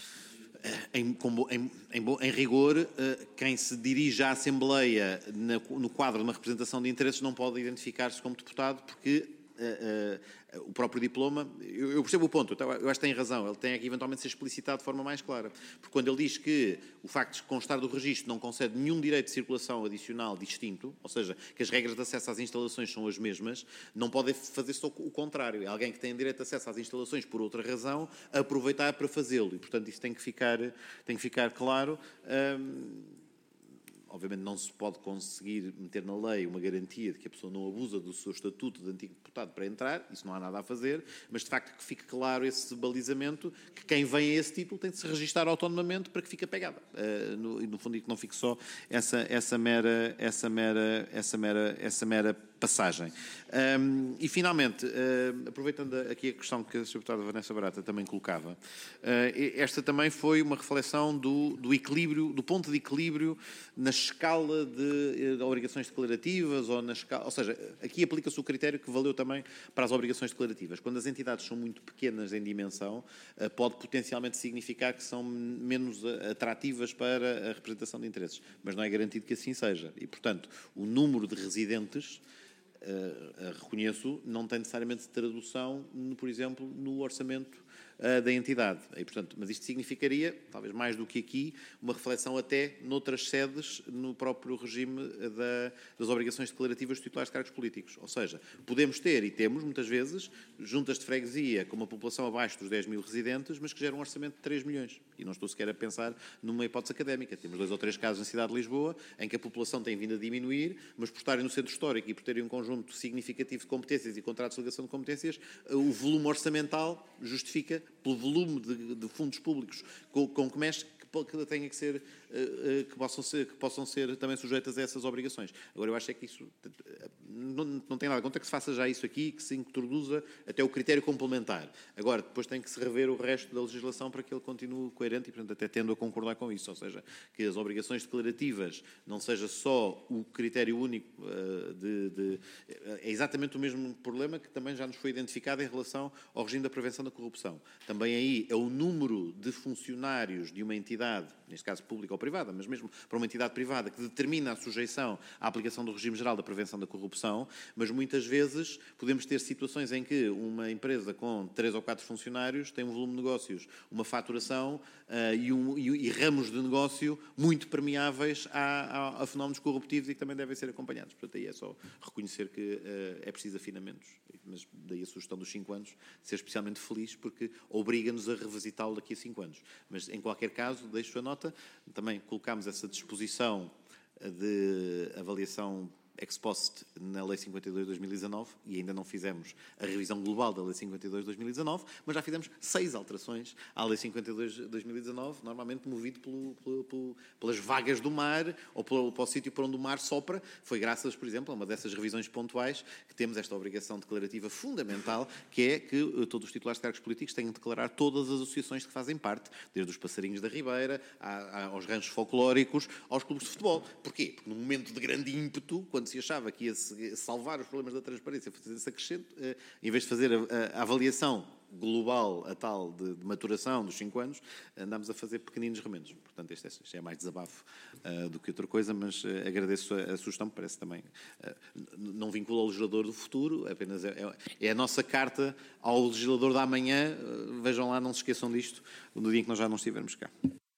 em, em, em, em rigor, quem se dirige à Assembleia no quadro de uma representação de interesses não pode identificar-se como deputado, porque Uh, uh, o próprio diploma, eu, eu percebo o ponto, eu acho que tem razão, ele tem que eventualmente ser explicitado de forma mais clara, porque quando ele diz que o facto de constar do registro não concede nenhum direito de circulação adicional distinto, ou seja, que as regras de acesso às instalações são as mesmas, não pode fazer só o contrário, é alguém que tem direito de acesso às instalações por outra razão, aproveitar para fazê-lo, e portanto isso tem que ficar, tem que ficar claro. Um, Obviamente não se pode conseguir meter na lei uma garantia de que a pessoa não abusa do seu estatuto de antigo deputado para entrar, isso não há nada a fazer, mas de facto que fique claro esse balizamento, que quem vem a esse título tem de se registrar autonomamente para que fique apegada. Uh, no, e no fundo, e que não fique só essa, essa, mera, essa, mera, essa, mera, essa mera passagem. Um, e finalmente, uh, aproveitando aqui a questão que a senhora Deputada Vanessa Barata também colocava, uh, esta também foi uma reflexão do, do equilíbrio, do ponto de equilíbrio na escala de, de obrigações declarativas, ou, na escala, ou seja, aqui aplica-se o critério que valeu também para as obrigações declarativas. Quando as entidades são muito pequenas em dimensão, uh, pode potencialmente significar que são menos atrativas para a representação de interesses, mas não é garantido que assim seja. E, portanto, o número de residentes, Uh, uh, reconheço, não tem necessariamente tradução, no, por exemplo, no orçamento uh, da entidade. E, portanto, mas isto significaria, talvez mais do que aqui, uma reflexão até noutras sedes, no próprio regime da, das obrigações declarativas dos titulares de cargos políticos. Ou seja, podemos ter, e temos muitas vezes, juntas de freguesia com uma população abaixo dos dez mil residentes, mas que geram um orçamento de três milhões. E não estou sequer a pensar numa hipótese académica. Temos dois ou três casos na cidade de Lisboa, em que a população tem vindo a diminuir, mas por estarem no centro histórico e por terem um conjunto significativo de competências e contratos de ligação de competências, o volume orçamental justifica, pelo volume de, de fundos públicos com, com que mexe, que tenha que ser, que possam ser, que possam ser também sujeitas a essas obrigações. Agora, eu acho é que isso não, não tem nada contra que se faça já isso aqui, que se introduza até o critério complementar. Agora, depois tem que se rever o resto da legislação para que ele continue coerente e, portanto, até tendo a concordar com isso. Ou seja, que as obrigações declarativas não seja só o critério único de, de... É exatamente o mesmo problema que também já nos foi identificado em relação ao regime da prevenção da corrupção. Também aí é o número de funcionários de uma entidade, neste caso pública ou privada, mas mesmo para uma entidade privada, que determina a sujeição à aplicação do regime geral da prevenção da corrupção, mas muitas vezes podemos ter situações em que uma empresa com três ou quatro funcionários tem um volume de negócios, uma faturação uh, e, um, e, e ramos de negócio muito permeáveis a, a, a fenómenos corruptivos e que também devem ser acompanhados. Portanto, aí é só reconhecer que uh, é preciso afinamentos, mas daí a sugestão dos cinco anos, ser especialmente feliz, porque obriga-nos a revisitá-lo daqui a cinco anos. Mas, em qualquer caso, deixo a nota, também colocámos essa disposição de avaliação ex post na Lei cinquenta e dois de dois mil e dezanove e ainda não fizemos a revisão global da Lei cinquenta e dois de dois mil e dezanove, mas já fizemos seis alterações à Lei cinquenta e dois de dois mil e dezanove, normalmente movido pelo, pelo, pelo, pelas vagas do mar ou pelo, pelo sítio por onde o mar sopra. Foi graças, por exemplo, a uma dessas revisões pontuais que temos esta obrigação declarativa fundamental, que é que todos os titulares de cargos políticos têm de declarar todas as associações que fazem parte, desde os passarinhos da Ribeira a, a, aos ranchos folclóricos, aos clubes de futebol. Porquê? Porque num momento de grande ímpeto, quando se achava que ia salvar os problemas da transparência, fazer esse acrescento, em vez de fazer a, a avaliação global, a tal de, de maturação dos cinco anos, andámos a fazer pequeninos remendos. Portanto, este é, este é mais desabafo uh, do que outra coisa, mas uh, agradeço a, a sugestão, parece também, uh, não vincula ao legislador do futuro, apenas é, é, é a nossa carta ao legislador da amanhã. Uh, vejam lá, não se esqueçam disto, no dia em que nós já não estivermos cá.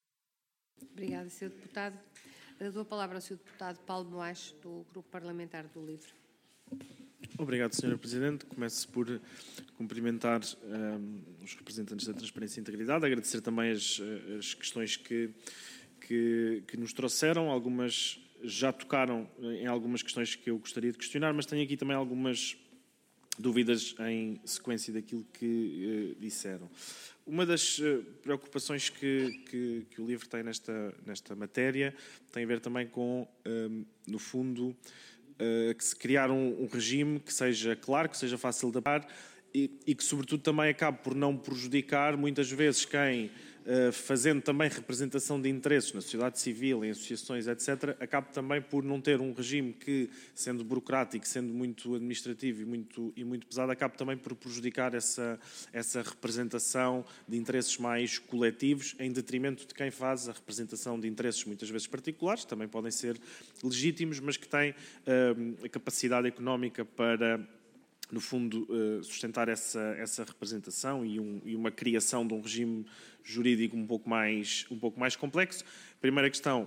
Obrigada, senhor Deputado. Dou a palavra ao senhor Deputado Paulo Moaes, do Grupo Parlamentar do LIVRE. Obrigado, senhora Presidente. Começo por cumprimentar um, os representantes da Transparência e Integridade, agradecer também as, as questões que, que, que nos trouxeram. Algumas já tocaram em algumas questões que eu gostaria de questionar, mas tenho aqui também algumas dúvidas em sequência daquilo que uh, disseram. Uma das uh, preocupações que, que, que o LIVRE tem nesta, nesta matéria tem a ver também com, um, no fundo, uh, que se criar um, um regime que seja claro, que seja fácil de aplicar e, e que, sobretudo, também acabe por não prejudicar, muitas vezes, quem, Uh, fazendo também representação de interesses na sociedade civil, em associações, etcétera, acaba também por não ter um regime que, sendo burocrático, sendo muito administrativo e muito, e muito pesado, acaba também por prejudicar essa, essa representação de interesses mais coletivos, em detrimento de quem faz a representação de interesses muitas vezes particulares, também podem ser legítimos, mas que têm uh, a capacidade económica para, no fundo, sustentar essa, essa representação e, um, e uma criação de um regime jurídico um pouco mais, um pouco mais complexo. A primeira questão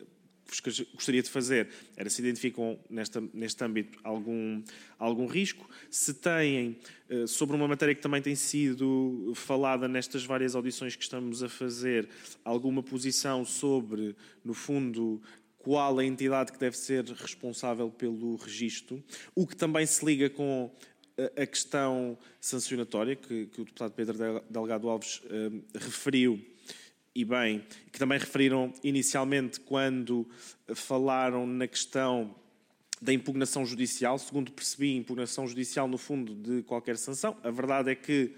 que gostaria de fazer era se identificam nesta, neste âmbito algum, algum risco, se têm, sobre uma matéria que também tem sido falada nestas várias audições que estamos a fazer, alguma posição sobre, no fundo, qual a entidade que deve ser responsável pelo registro, o que também se liga com a questão sancionatória que, que o deputado Pedro Delgado Alves eh, referiu, e bem, que também referiram inicialmente quando falaram na questão da impugnação judicial. Segundo percebi, impugnação judicial no fundo de qualquer sanção. A verdade é que...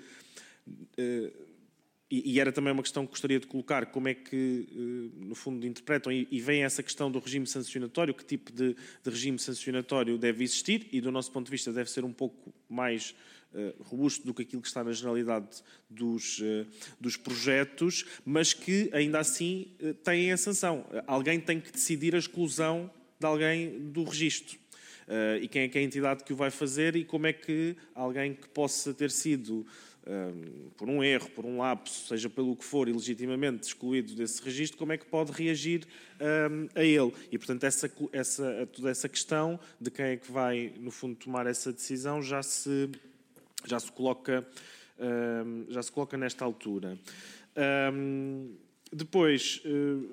Eh, E era também uma questão que gostaria de colocar, como é que, no fundo, interpretam e vem essa questão do regime sancionatório, que tipo de, de regime sancionatório deve existir e, do nosso ponto de vista, deve ser um pouco mais uh, robusto do que aquilo que está na generalidade dos, uh, dos projetos, mas que, ainda assim, uh, têm a sanção. Alguém tem que decidir a exclusão de alguém do registro. Uh, e quem é que é a entidade que o vai fazer e como é que alguém que possa ter sido... Um, por um erro, por um lapso, seja pelo que for, ilegitimamente excluído desse registro, como é que pode reagir um, a ele? E, portanto, essa, essa, toda essa questão de quem é que vai, no fundo, tomar essa decisão já se, já se, coloca, um, já se coloca nesta altura. Um, depois,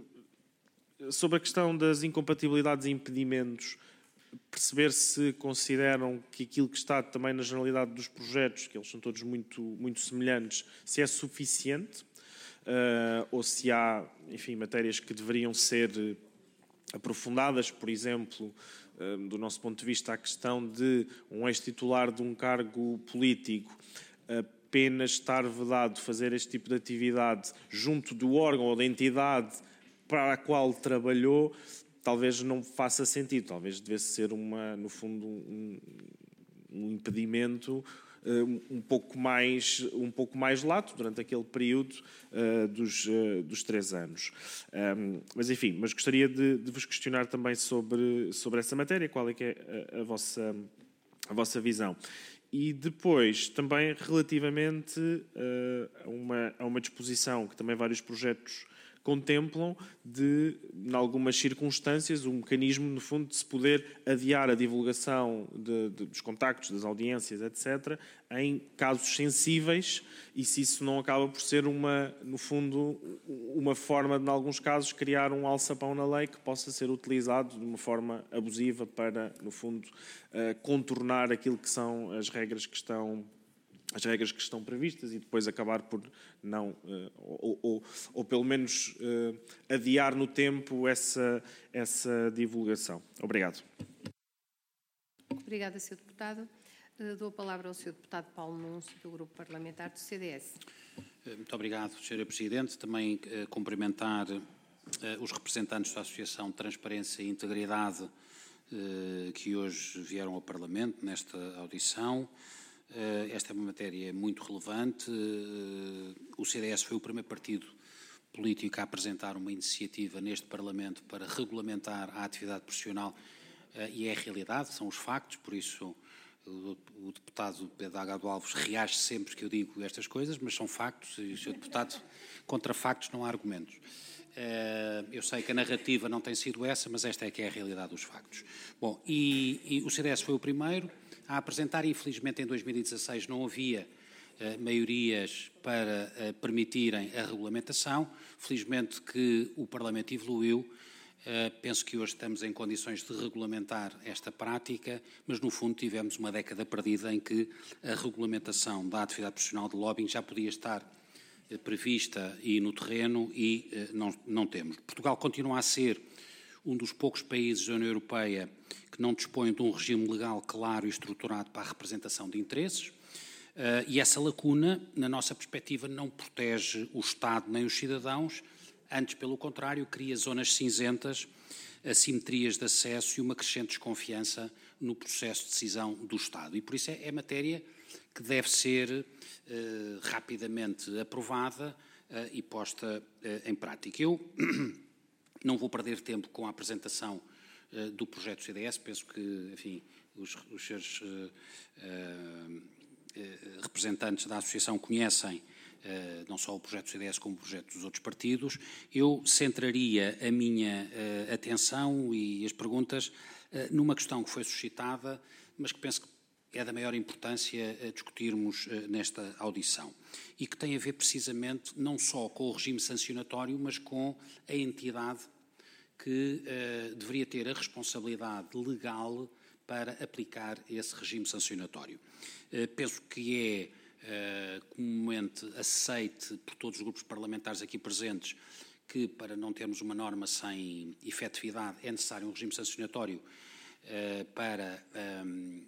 uh, sobre a questão das incompatibilidades e impedimentos, perceber se consideram que aquilo que está também na generalidade dos projetos, que eles são todos muito, muito semelhantes, se é suficiente uh, ou se há, enfim, matérias que deveriam ser aprofundadas, por exemplo, uh, do nosso ponto de vista, a questão de um ex-titular de um cargo político apenas estar vedado fazer este tipo de atividade junto do órgão ou da entidade para a qual trabalhou, talvez não faça sentido, talvez devesse ser, uma, no fundo, um, um impedimento uh, um, pouco mais, um pouco mais lato durante aquele período uh, dos, uh, dos três anos. Um, mas, enfim, mas gostaria de, de vos questionar também sobre, sobre essa matéria, qual é que é a, a, vossa, a vossa visão. E depois, também relativamente uh, a, uma, a uma disposição que também vários projetos contemplam de, em algumas circunstâncias, um mecanismo, no fundo, de se poder adiar a divulgação de, de, dos contactos, das audiências, etcétera, em casos sensíveis, e se isso não acaba por ser, uma, no fundo, uma forma, de, em alguns casos, criar um alçapão na lei que possa ser utilizado de uma forma abusiva para, no fundo, contornar aquilo que são as regras que estão as regras que estão previstas e depois acabar por não, ou, ou, ou pelo menos adiar no tempo essa, essa divulgação. Obrigado. Obrigada, senhor Deputado. Dou a palavra ao senhor Deputado Paulo Núncio, do Grupo Parlamentar do C D S. Muito obrigado, senhora Presidente. Também eh, cumprimentar eh, os representantes da Associação de Transparência e Integridade eh, que hoje vieram ao Parlamento nesta audição. Esta é uma matéria muito relevante. O C D S foi o primeiro partido político a apresentar uma iniciativa neste Parlamento para regulamentar a atividade profissional e é a realidade, são os factos, por isso o deputado Pedro Delgado Alves reage sempre que eu digo estas coisas, mas são factos e o senhor deputado, contra factos não há argumentos. Eu sei que a narrativa não tem sido essa, mas esta é que é a realidade dos factos. Bom, e, e o C D S foi o primeiro a apresentar, infelizmente em dois mil e dezasseis não havia maiorias para permitirem a regulamentação. Felizmente que o Parlamento evoluiu. Penso que hoje estamos em condições de regulamentar esta prática, mas no fundo tivemos uma década perdida em que a regulamentação da atividade profissional de lobbying já podia estar prevista e no terreno e não, não temos. Portugal continua a ser um dos poucos países da União Europeia que não dispõe de um regime legal claro e estruturado para a representação de interesses. Uh, e essa lacuna, na nossa perspectiva, não protege o Estado nem os cidadãos, antes, pelo contrário, cria zonas cinzentas, assimetrias de acesso e uma crescente desconfiança no processo de decisão do Estado. E por isso é, é matéria que deve ser uh, rapidamente aprovada uh, e posta uh, em prática. Eu não vou perder tempo com a apresentação uh, do projeto C D S, penso que, enfim, os, os seus uh, uh, representantes da Associação conhecem uh, não só o projeto C D S como o projeto dos outros partidos. Eu centraria a minha uh, atenção e as perguntas uh, numa questão que foi suscitada, mas que penso que é da maior importância uh, discutirmos uh, nesta audição e que tem a ver precisamente não só com o regime sancionatório, mas com a entidade que uh, deveria ter a responsabilidade legal para aplicar esse regime sancionatório. Uh, penso que é uh, comumente aceite por todos os grupos parlamentares aqui presentes que, para não termos uma norma sem efetividade, é necessário um regime sancionatório uh, para, um,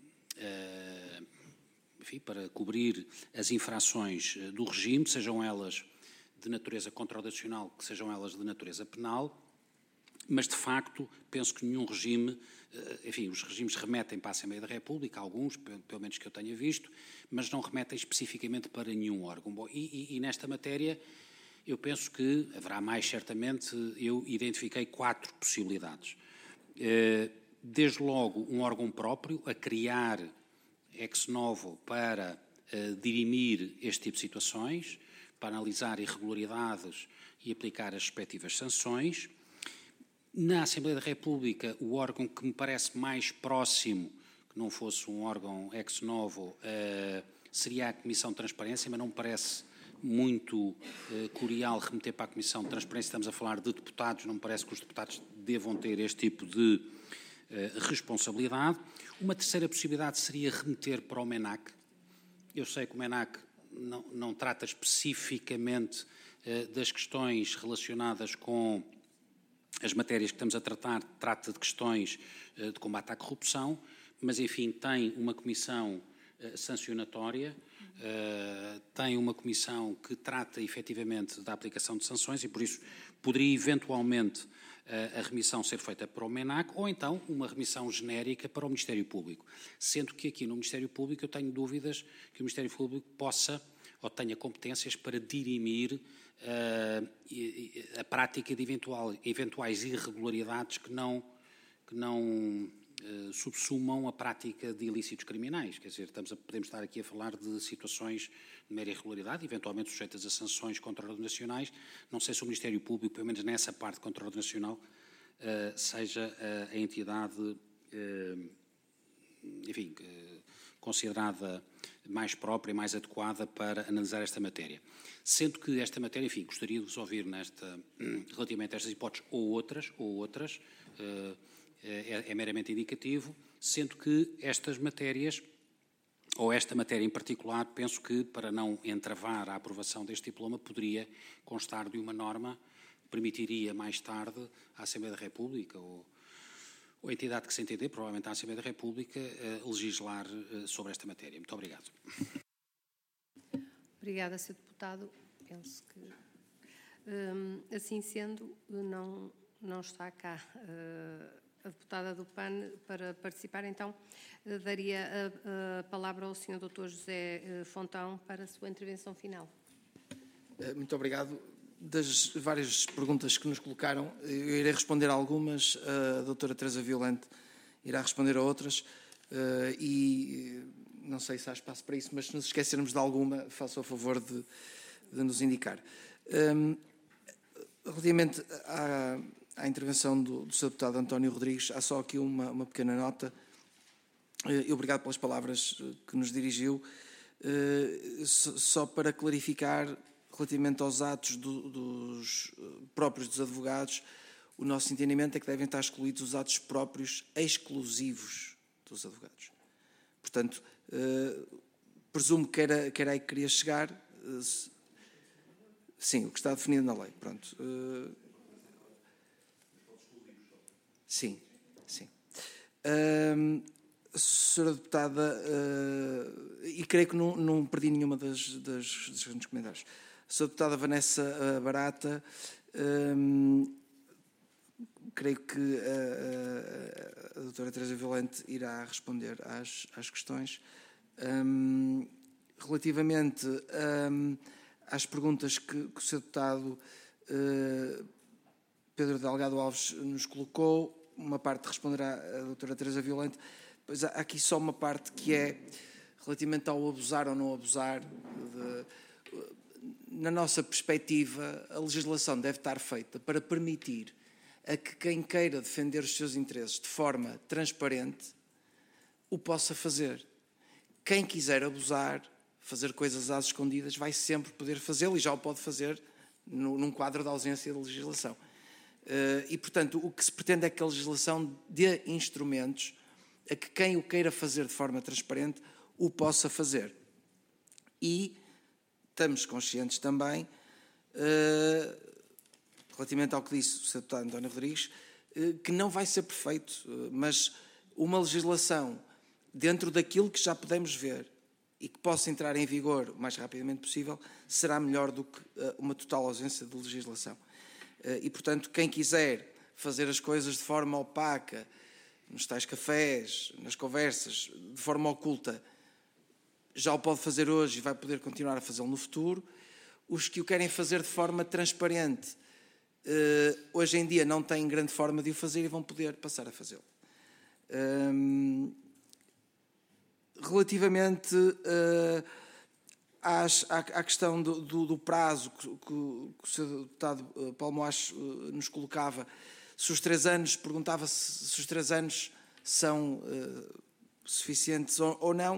uh, enfim, para cobrir as infrações do regime, sejam elas de natureza contradicional, que sejam elas de natureza penal, mas, de facto, penso que nenhum regime, enfim, os regimes remetem para a Assembleia da República, alguns, pelo menos que eu tenha visto, mas não remetem especificamente para nenhum órgão. Bom, e, e, e nesta matéria, eu penso que haverá mais, certamente, eu identifiquei quatro possibilidades. Desde logo, um órgão próprio, a criar ex novo para dirimir este tipo de situações, para analisar irregularidades e aplicar as respectivas sanções. Na Assembleia da República, o órgão que me parece mais próximo, que não fosse um órgão ex novo, uh, seria a Comissão de Transparência, mas não me parece muito uh, curial remeter para a Comissão de Transparência. Estamos a falar de deputados, não me parece que os deputados devam ter este tipo de uh, responsabilidade. Uma terceira possibilidade seria remeter para o MENAC. Eu sei que o MENAC não, não trata especificamente uh, das questões relacionadas com as matérias que estamos a tratar, trata de questões uh, de combate à corrupção, mas, enfim, tem uma comissão uh, sancionatória, uh, tem uma comissão que trata, efetivamente, da aplicação de sanções e, por isso, poderia, eventualmente, uh, a remissão ser feita para o MENAC ou, então, uma remissão genérica para o Ministério Público. Sendo que aqui no Ministério Público eu tenho dúvidas que o Ministério Público possa ou tenha competências para dirimir Uh, a prática de eventual, eventuais irregularidades que não, que não uh, subsumam a prática de ilícitos criminais. Quer dizer, estamos a, podemos estar aqui a falar de situações de mera irregularidade, eventualmente sujeitas a sanções contra os nacionais. Não sei se o Ministério Público, pelo menos nessa parte de controle nacional, uh, seja uh, a entidade, uh, enfim, uh, considerada mais própria e mais adequada para analisar esta matéria. Sendo que esta matéria, enfim, gostaria de vos ouvir nesta, relativamente a estas hipóteses ou outras, ou outras, é, é meramente indicativo, sendo que estas matérias, ou esta matéria em particular, penso que para não entravar a aprovação deste diploma poderia constar de uma norma que permitiria mais tarde à Assembleia da República ou ou a entidade que se entender, provavelmente a Assembleia da República, legislar sobre esta matéria. Muito obrigado. Obrigada, senhor Deputado. Penso que, assim sendo, não, não está cá a deputada do P A N para participar, então daria a, a palavra ao senhor doutor José Fontão para a sua intervenção final. Muito obrigado. Das várias perguntas que nos colocaram, eu irei responder a algumas, a doutora Teresa Violante irá responder a outras e não sei se há espaço para isso, mas se nos esquecermos de alguma, faça o favor de, de nos indicar. Relativamente à, à intervenção do, do senhor deputado António Rodrigues, há só aqui uma, uma pequena nota. E obrigado pelas palavras que nos dirigiu. Só para clarificar, relativamente aos atos do, dos próprios dos advogados, o nosso entendimento é que devem estar excluídos os atos próprios exclusivos dos advogados. Portanto, presumo que era, que era aí que queria chegar. Sim, o que está definido na lei. Pronto. Sim, sim. Um, Senhora Deputada, uh, e creio que não, não perdi nenhuma das, das, dos comentários. Senhora Deputada Vanessa uh, Barata, um, creio que a, a, a doutora Teresa Violante irá responder às, às questões. Um, relativamente um, às perguntas que, que o senhor Deputado uh, Pedro Delgado Alves nos colocou, uma parte responderá a doutora Teresa Violante, pois há aqui só uma parte que é relativamente ao abusar ou não abusar. De, na nossa perspectiva, a legislação deve estar feita para permitir a que quem queira defender os seus interesses de forma transparente o possa fazer. Quem quiser abusar, fazer coisas às escondidas, vai sempre poder fazê-lo e já o pode fazer no, num quadro de ausência de legislação. Uh, e, portanto, o que se pretende é que a legislação dê instrumentos a que quem o queira fazer de forma transparente o possa fazer. E estamos conscientes também, uh, relativamente ao que disse o senhor Deputado António Rodrigues, uh, que não vai ser perfeito, uh, mas uma legislação dentro daquilo que já podemos ver e que possa entrar em vigor o mais rapidamente possível, será melhor do que uh, uma total ausência de legislação. E, portanto, quem quiser fazer as coisas de forma opaca, nos tais cafés, nas conversas, de forma oculta, já o pode fazer hoje e vai poder continuar a fazê-lo no futuro. Os que o querem fazer de forma transparente, hoje em dia não têm grande forma de o fazer e vão poder passar a fazê-lo. Relativamente Às, à, à questão do, do, do prazo que, que, que o senhor Deputado Paulo Moacho nos colocava, se os três anos, perguntava se, se os três anos são uh, suficientes ou, ou não.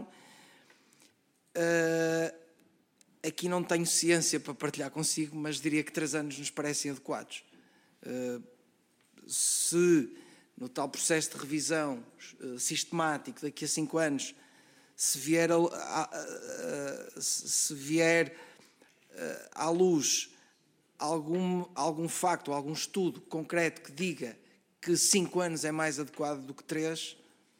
Uh, aqui não tenho ciência para partilhar consigo, mas diria que três anos nos parecem adequados. Uh, se no tal processo de revisão uh, sistemático daqui a cinco anos se vier, a, a, a, se vier à luz algum, algum facto, algum estudo concreto que diga que cinco anos é mais adequado do que três,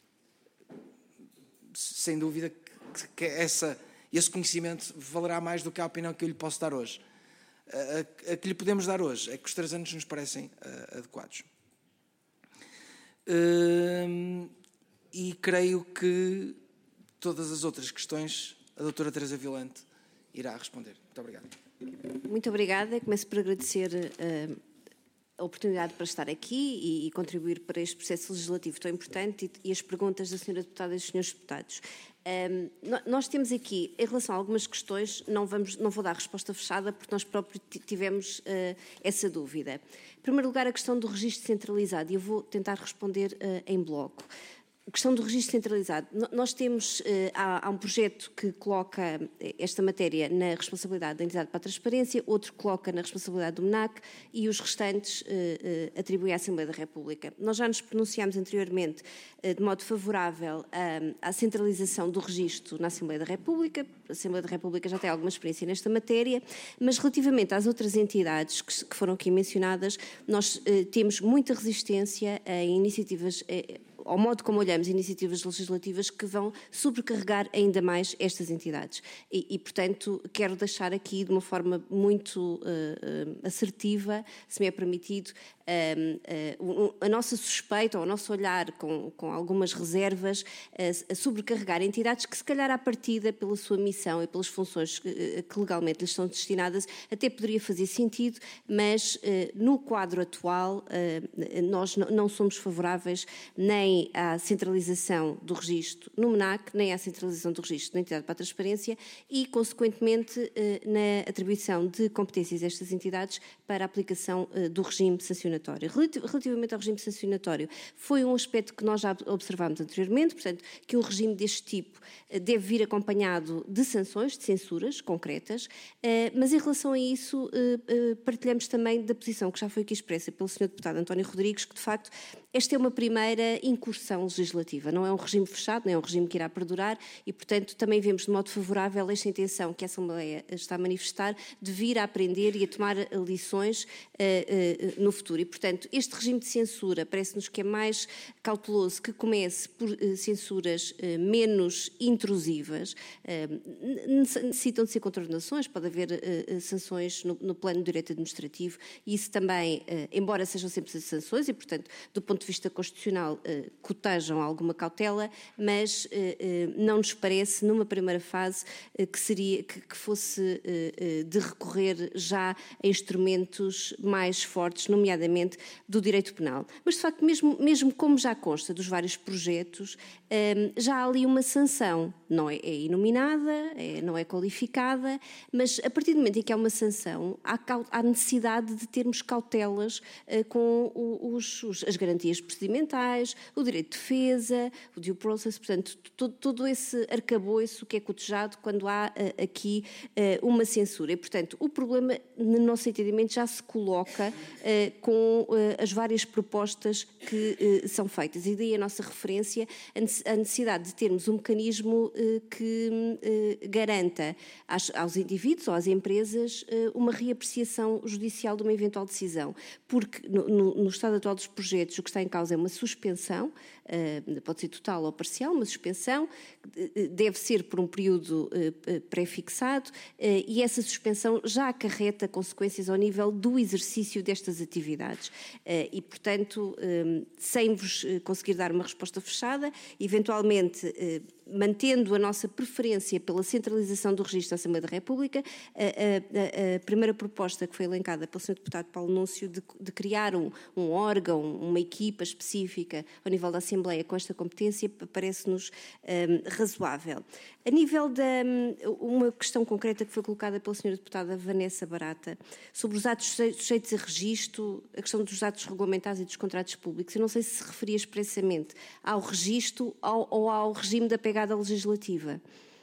sem dúvida que, que essa, esse conhecimento valerá mais do que a opinião que eu lhe posso dar hoje. A, a, a que lhe podemos dar hoje é que os três anos nos parecem uh, adequados. Uh, e creio que todas as outras questões, a doutora Teresa Violante irá responder. Muito obrigado. Muito obrigada. Começo por agradecer uh, a oportunidade para estar aqui e, e contribuir para este processo legislativo tão importante e, e as perguntas da senhora Deputada e dos senhores Deputados. Um, nós temos aqui, em relação a algumas questões, não, vamos, não vou dar resposta fechada porque nós próprios tivemos uh, essa dúvida. Em primeiro lugar, a questão do registro centralizado, e eu vou tentar responder uh, em bloco. A questão do registro centralizado. Nós temos, há, há um projeto que coloca esta matéria na responsabilidade da Entidade para a Transparência, outro coloca na responsabilidade do M N A C e os restantes atribuem à Assembleia da República. Nós já nos pronunciámos anteriormente de modo favorável à, à centralização do registro na Assembleia da República. A Assembleia da República já tem alguma experiência nesta matéria, mas relativamente às outras entidades que, que foram aqui mencionadas, nós temos muita resistência a iniciativas, ao modo como olhamos iniciativas legislativas que vão sobrecarregar ainda mais estas entidades. E, e portanto, quero deixar aqui de uma forma muito uh, uh, assertiva, se me é permitido, uh, uh, a nossa suspeita, ou o nosso olhar com, com algumas reservas, uh, a sobrecarregar entidades que, se calhar, à partida, pela sua missão e pelas funções que, que legalmente lhes são destinadas, até poderia fazer sentido, mas uh, no quadro atual uh, nós não somos favoráveis nem nem à centralização do registro no MENAC, nem à centralização do registro na Entidade para a Transparência e, consequentemente, na atribuição de competências a estas entidades para a aplicação do regime sancionatório. Relativamente ao regime sancionatório, foi um aspecto que nós já observámos anteriormente, portanto, que um regime deste tipo deve vir acompanhado de sanções, de censuras concretas, mas em relação a isso partilhamos também da posição que já foi aqui expressa pelo senhor Deputado António Rodrigues, que de facto esta é uma primeira incursão legislativa, não é um regime fechado, não é um regime que irá perdurar e, portanto, também vemos de modo favorável esta intenção que a Assembleia está a manifestar de vir a aprender e a tomar lições uh, uh, no futuro. E, portanto, este regime de censura parece-nos que é mais cauteloso, que comece por uh, censuras uh, menos intrusivas, uh, necessitam de ser contornações, pode haver uh, sanções no, no plano do direito administrativo e isso também, uh, embora sejam sempre sanções e, portanto, do ponto de vista constitucional, uh, cotejam alguma cautela, mas uh, uh, não nos parece, numa primeira fase, uh, que, seria, que, que fosse uh, uh, de recorrer já a instrumentos mais fortes, nomeadamente do direito penal. Mas, de facto, mesmo, mesmo como já consta dos vários projetos, um, já há ali uma sanção. Não é, é inominada, é, não é qualificada, mas a partir do momento em que há uma sanção, há, há necessidade de termos cautelas uh, com os, os, as garantias procedimentais, o direito de defesa, o due process, portanto, todo, todo esse arcabouço que é cotejado quando há uh, aqui uh, uma censura. E, portanto, o problema, no nosso entendimento, já se coloca uh, com uh, as várias propostas que uh, são feitas. E daí a nossa referência, a necessidade de termos um mecanismo uh, que uh, garanta às, aos indivíduos ou às empresas uh, uma reapreciação judicial de uma eventual decisão. Porque no, no, no estado atual dos projetos, o que está em causa é uma suspensão, uh, pode ser total ou parcial, uma suspensão, uh, deve ser por um período uh, pré-fixado uh, e essa suspensão já acarreta consequências ao nível do exercício destas atividades. Uh, e, portanto, uh, sem vos conseguir dar uma resposta fechada, eventualmente, uh, mantendo a nossa preferência pela centralização do registro da Assembleia da República, a, a, a primeira proposta que foi elencada pelo senhor Deputado Paulo Núncio de, de criar um, um órgão, uma equipa específica ao nível da Assembleia com esta competência parece-nos um, razoável. A nível da uma questão concreta que foi colocada pela senhora Deputada Vanessa Barata sobre os atos sujeitos a registro, a questão dos atos regulamentares e dos contratos públicos, eu não sei se se referia expressamente ao registro ou, ou ao regime da pegada legislativa.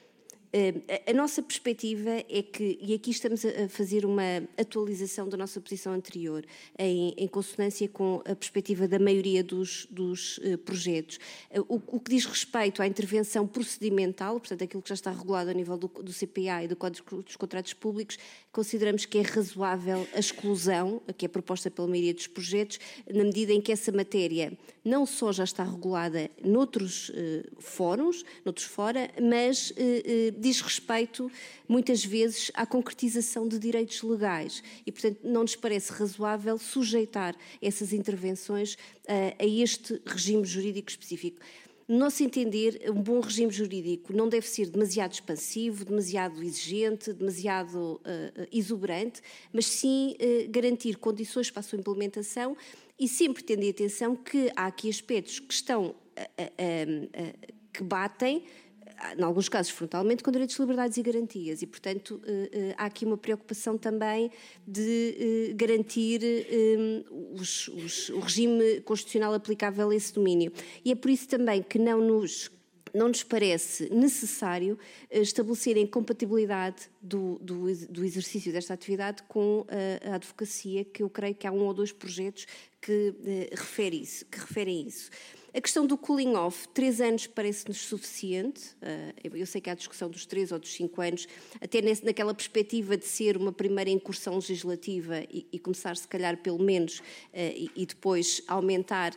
A nossa perspectiva é que, e aqui estamos a fazer uma atualização da nossa posição anterior, em, em consonância com a perspectiva da maioria dos, dos uh, projetos, o, o que diz respeito à intervenção procedimental, portanto aquilo que já está regulado a nível do, do C P A e do Código dos Contratos Públicos, consideramos que é razoável a exclusão, que é proposta pela maioria dos projetos, na medida em que essa matéria não só já está regulada noutros uh, fóruns, noutros fora, mas uh, uh, diz respeito, muitas vezes, à concretização de direitos legais e, portanto, não nos parece razoável sujeitar essas intervenções uh, a este regime jurídico específico. No nosso entender, um bom regime jurídico não deve ser demasiado expansivo, demasiado exigente, demasiado uh, exuberante, mas sim uh, garantir condições para a sua implementação e sempre tendo em atenção que há aqui aspectos que estão, uh, uh, uh, que batem, em alguns casos frontalmente, com direitos, liberdades e garantias. E, portanto, há aqui uma preocupação também de garantir os, os, o regime constitucional aplicável a esse domínio. E é por isso também que não nos... não nos parece necessário estabelecer a incompatibilidade do, do, do exercício desta atividade com a, a advocacia, que eu creio que há um ou dois projetos que, eh, refere isso, que referem isso. A questão do cooling off, três anos parece-nos suficiente. Eu sei que há a discussão dos três ou dos cinco anos, até nesse, naquela perspectiva de ser uma primeira incursão legislativa e, e começar, se calhar, pelo menos, e, e depois aumentar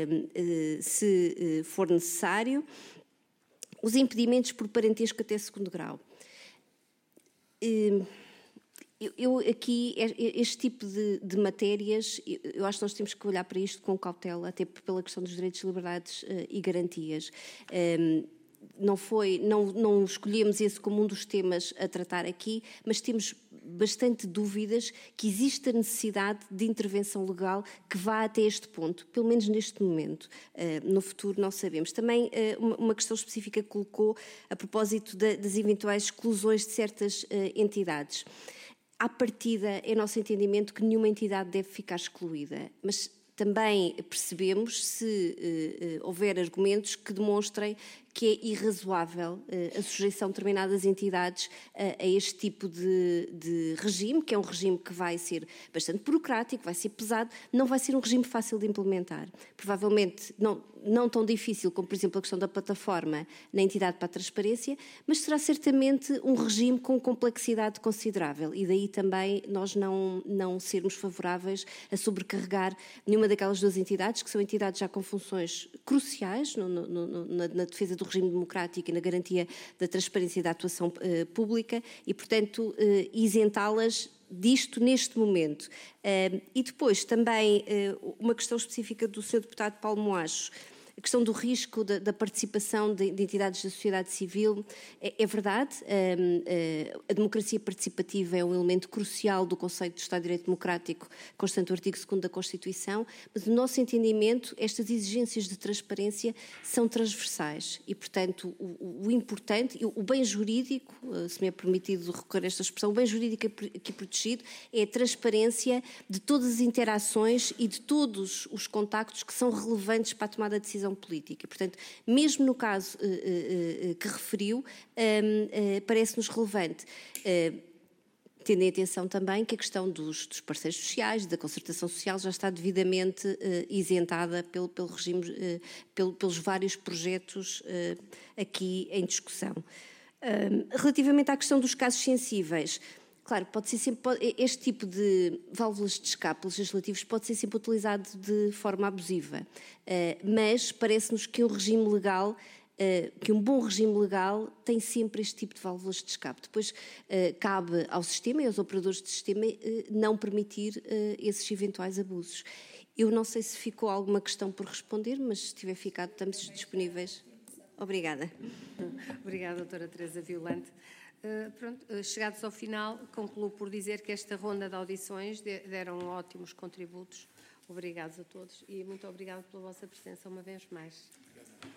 se for necessário. Os impedimentos por parentesco até segundo grau. Eu, eu aqui, este tipo de, de matérias, eu acho que nós temos que olhar para isto com cautela, até pela questão dos direitos, liberdades uh, e garantias. Um, não foi, não, não escolhemos esse como um dos temas a tratar aqui, mas temos bastante dúvidas que existe a necessidade de intervenção legal que vá até este ponto, pelo menos neste momento. No futuro não sabemos. Também uma questão específica que colocou a propósito das eventuais exclusões de certas entidades. À partida, é nosso entendimento que nenhuma entidade deve ficar excluída, mas também percebemos se uh, houver argumentos que demonstrem que é irrazoável uh, a sujeição de determinadas entidades uh, a este tipo de, de regime, que é um regime que vai ser bastante burocrático, vai ser pesado, não vai ser um regime fácil de implementar. Provavelmente não, não tão difícil como, por exemplo, a questão da plataforma na entidade para a transparência, mas será certamente um regime com complexidade considerável e daí também nós não, não sermos favoráveis a sobrecarregar nenhuma daquelas duas entidades, que são entidades já com funções cruciais no, no, no, na, na defesa do regime democrático e na garantia da transparência e da atuação uh, pública e, portanto, uh, isentá-las disto neste momento. Uh, e depois também uh, uma questão específica do senhor deputado Paulo Moacho, a questão do risco da, da participação de, de entidades da sociedade civil. É, é verdade, a, a democracia participativa é um elemento crucial do conceito de Estado de Direito Democrático, constante o artigo segundo da Constituição, mas no nosso entendimento estas exigências de transparência são transversais e, portanto, o, o importante, o bem jurídico, se me é permitido recorrer a esta expressão, o bem jurídico aqui protegido é a transparência de todas as interações e de todos os contactos que são relevantes para a tomada de decisão política. Portanto, mesmo no caso uh, uh, uh, que referiu, um, uh, parece-nos relevante. Uh, tendo em atenção também que a questão dos, dos parceiros sociais, da concertação social, já está devidamente uh, isentada pelo, pelo regime, uh, pelo, pelos vários projetos uh, aqui em discussão. Uh, relativamente à questão dos casos sensíveis, claro, pode ser sempre, este tipo de válvulas de escape legislativos pode ser sempre utilizado de forma abusiva, mas parece-nos que um regime legal, que um bom regime legal tem sempre este tipo de válvulas de escape. Depois cabe ao sistema e aos operadores de sistema não permitir esses eventuais abusos. Eu não sei se ficou alguma questão por responder, mas se tiver ficado, estamos disponíveis. Obrigada. Obrigada, doutora Teresa Violante. Uh, pronto, uh, chegados ao final, concluo por dizer que esta ronda de audições de, deram ótimos contributos. Obrigados a todos e muito obrigado pela vossa presença uma vez mais.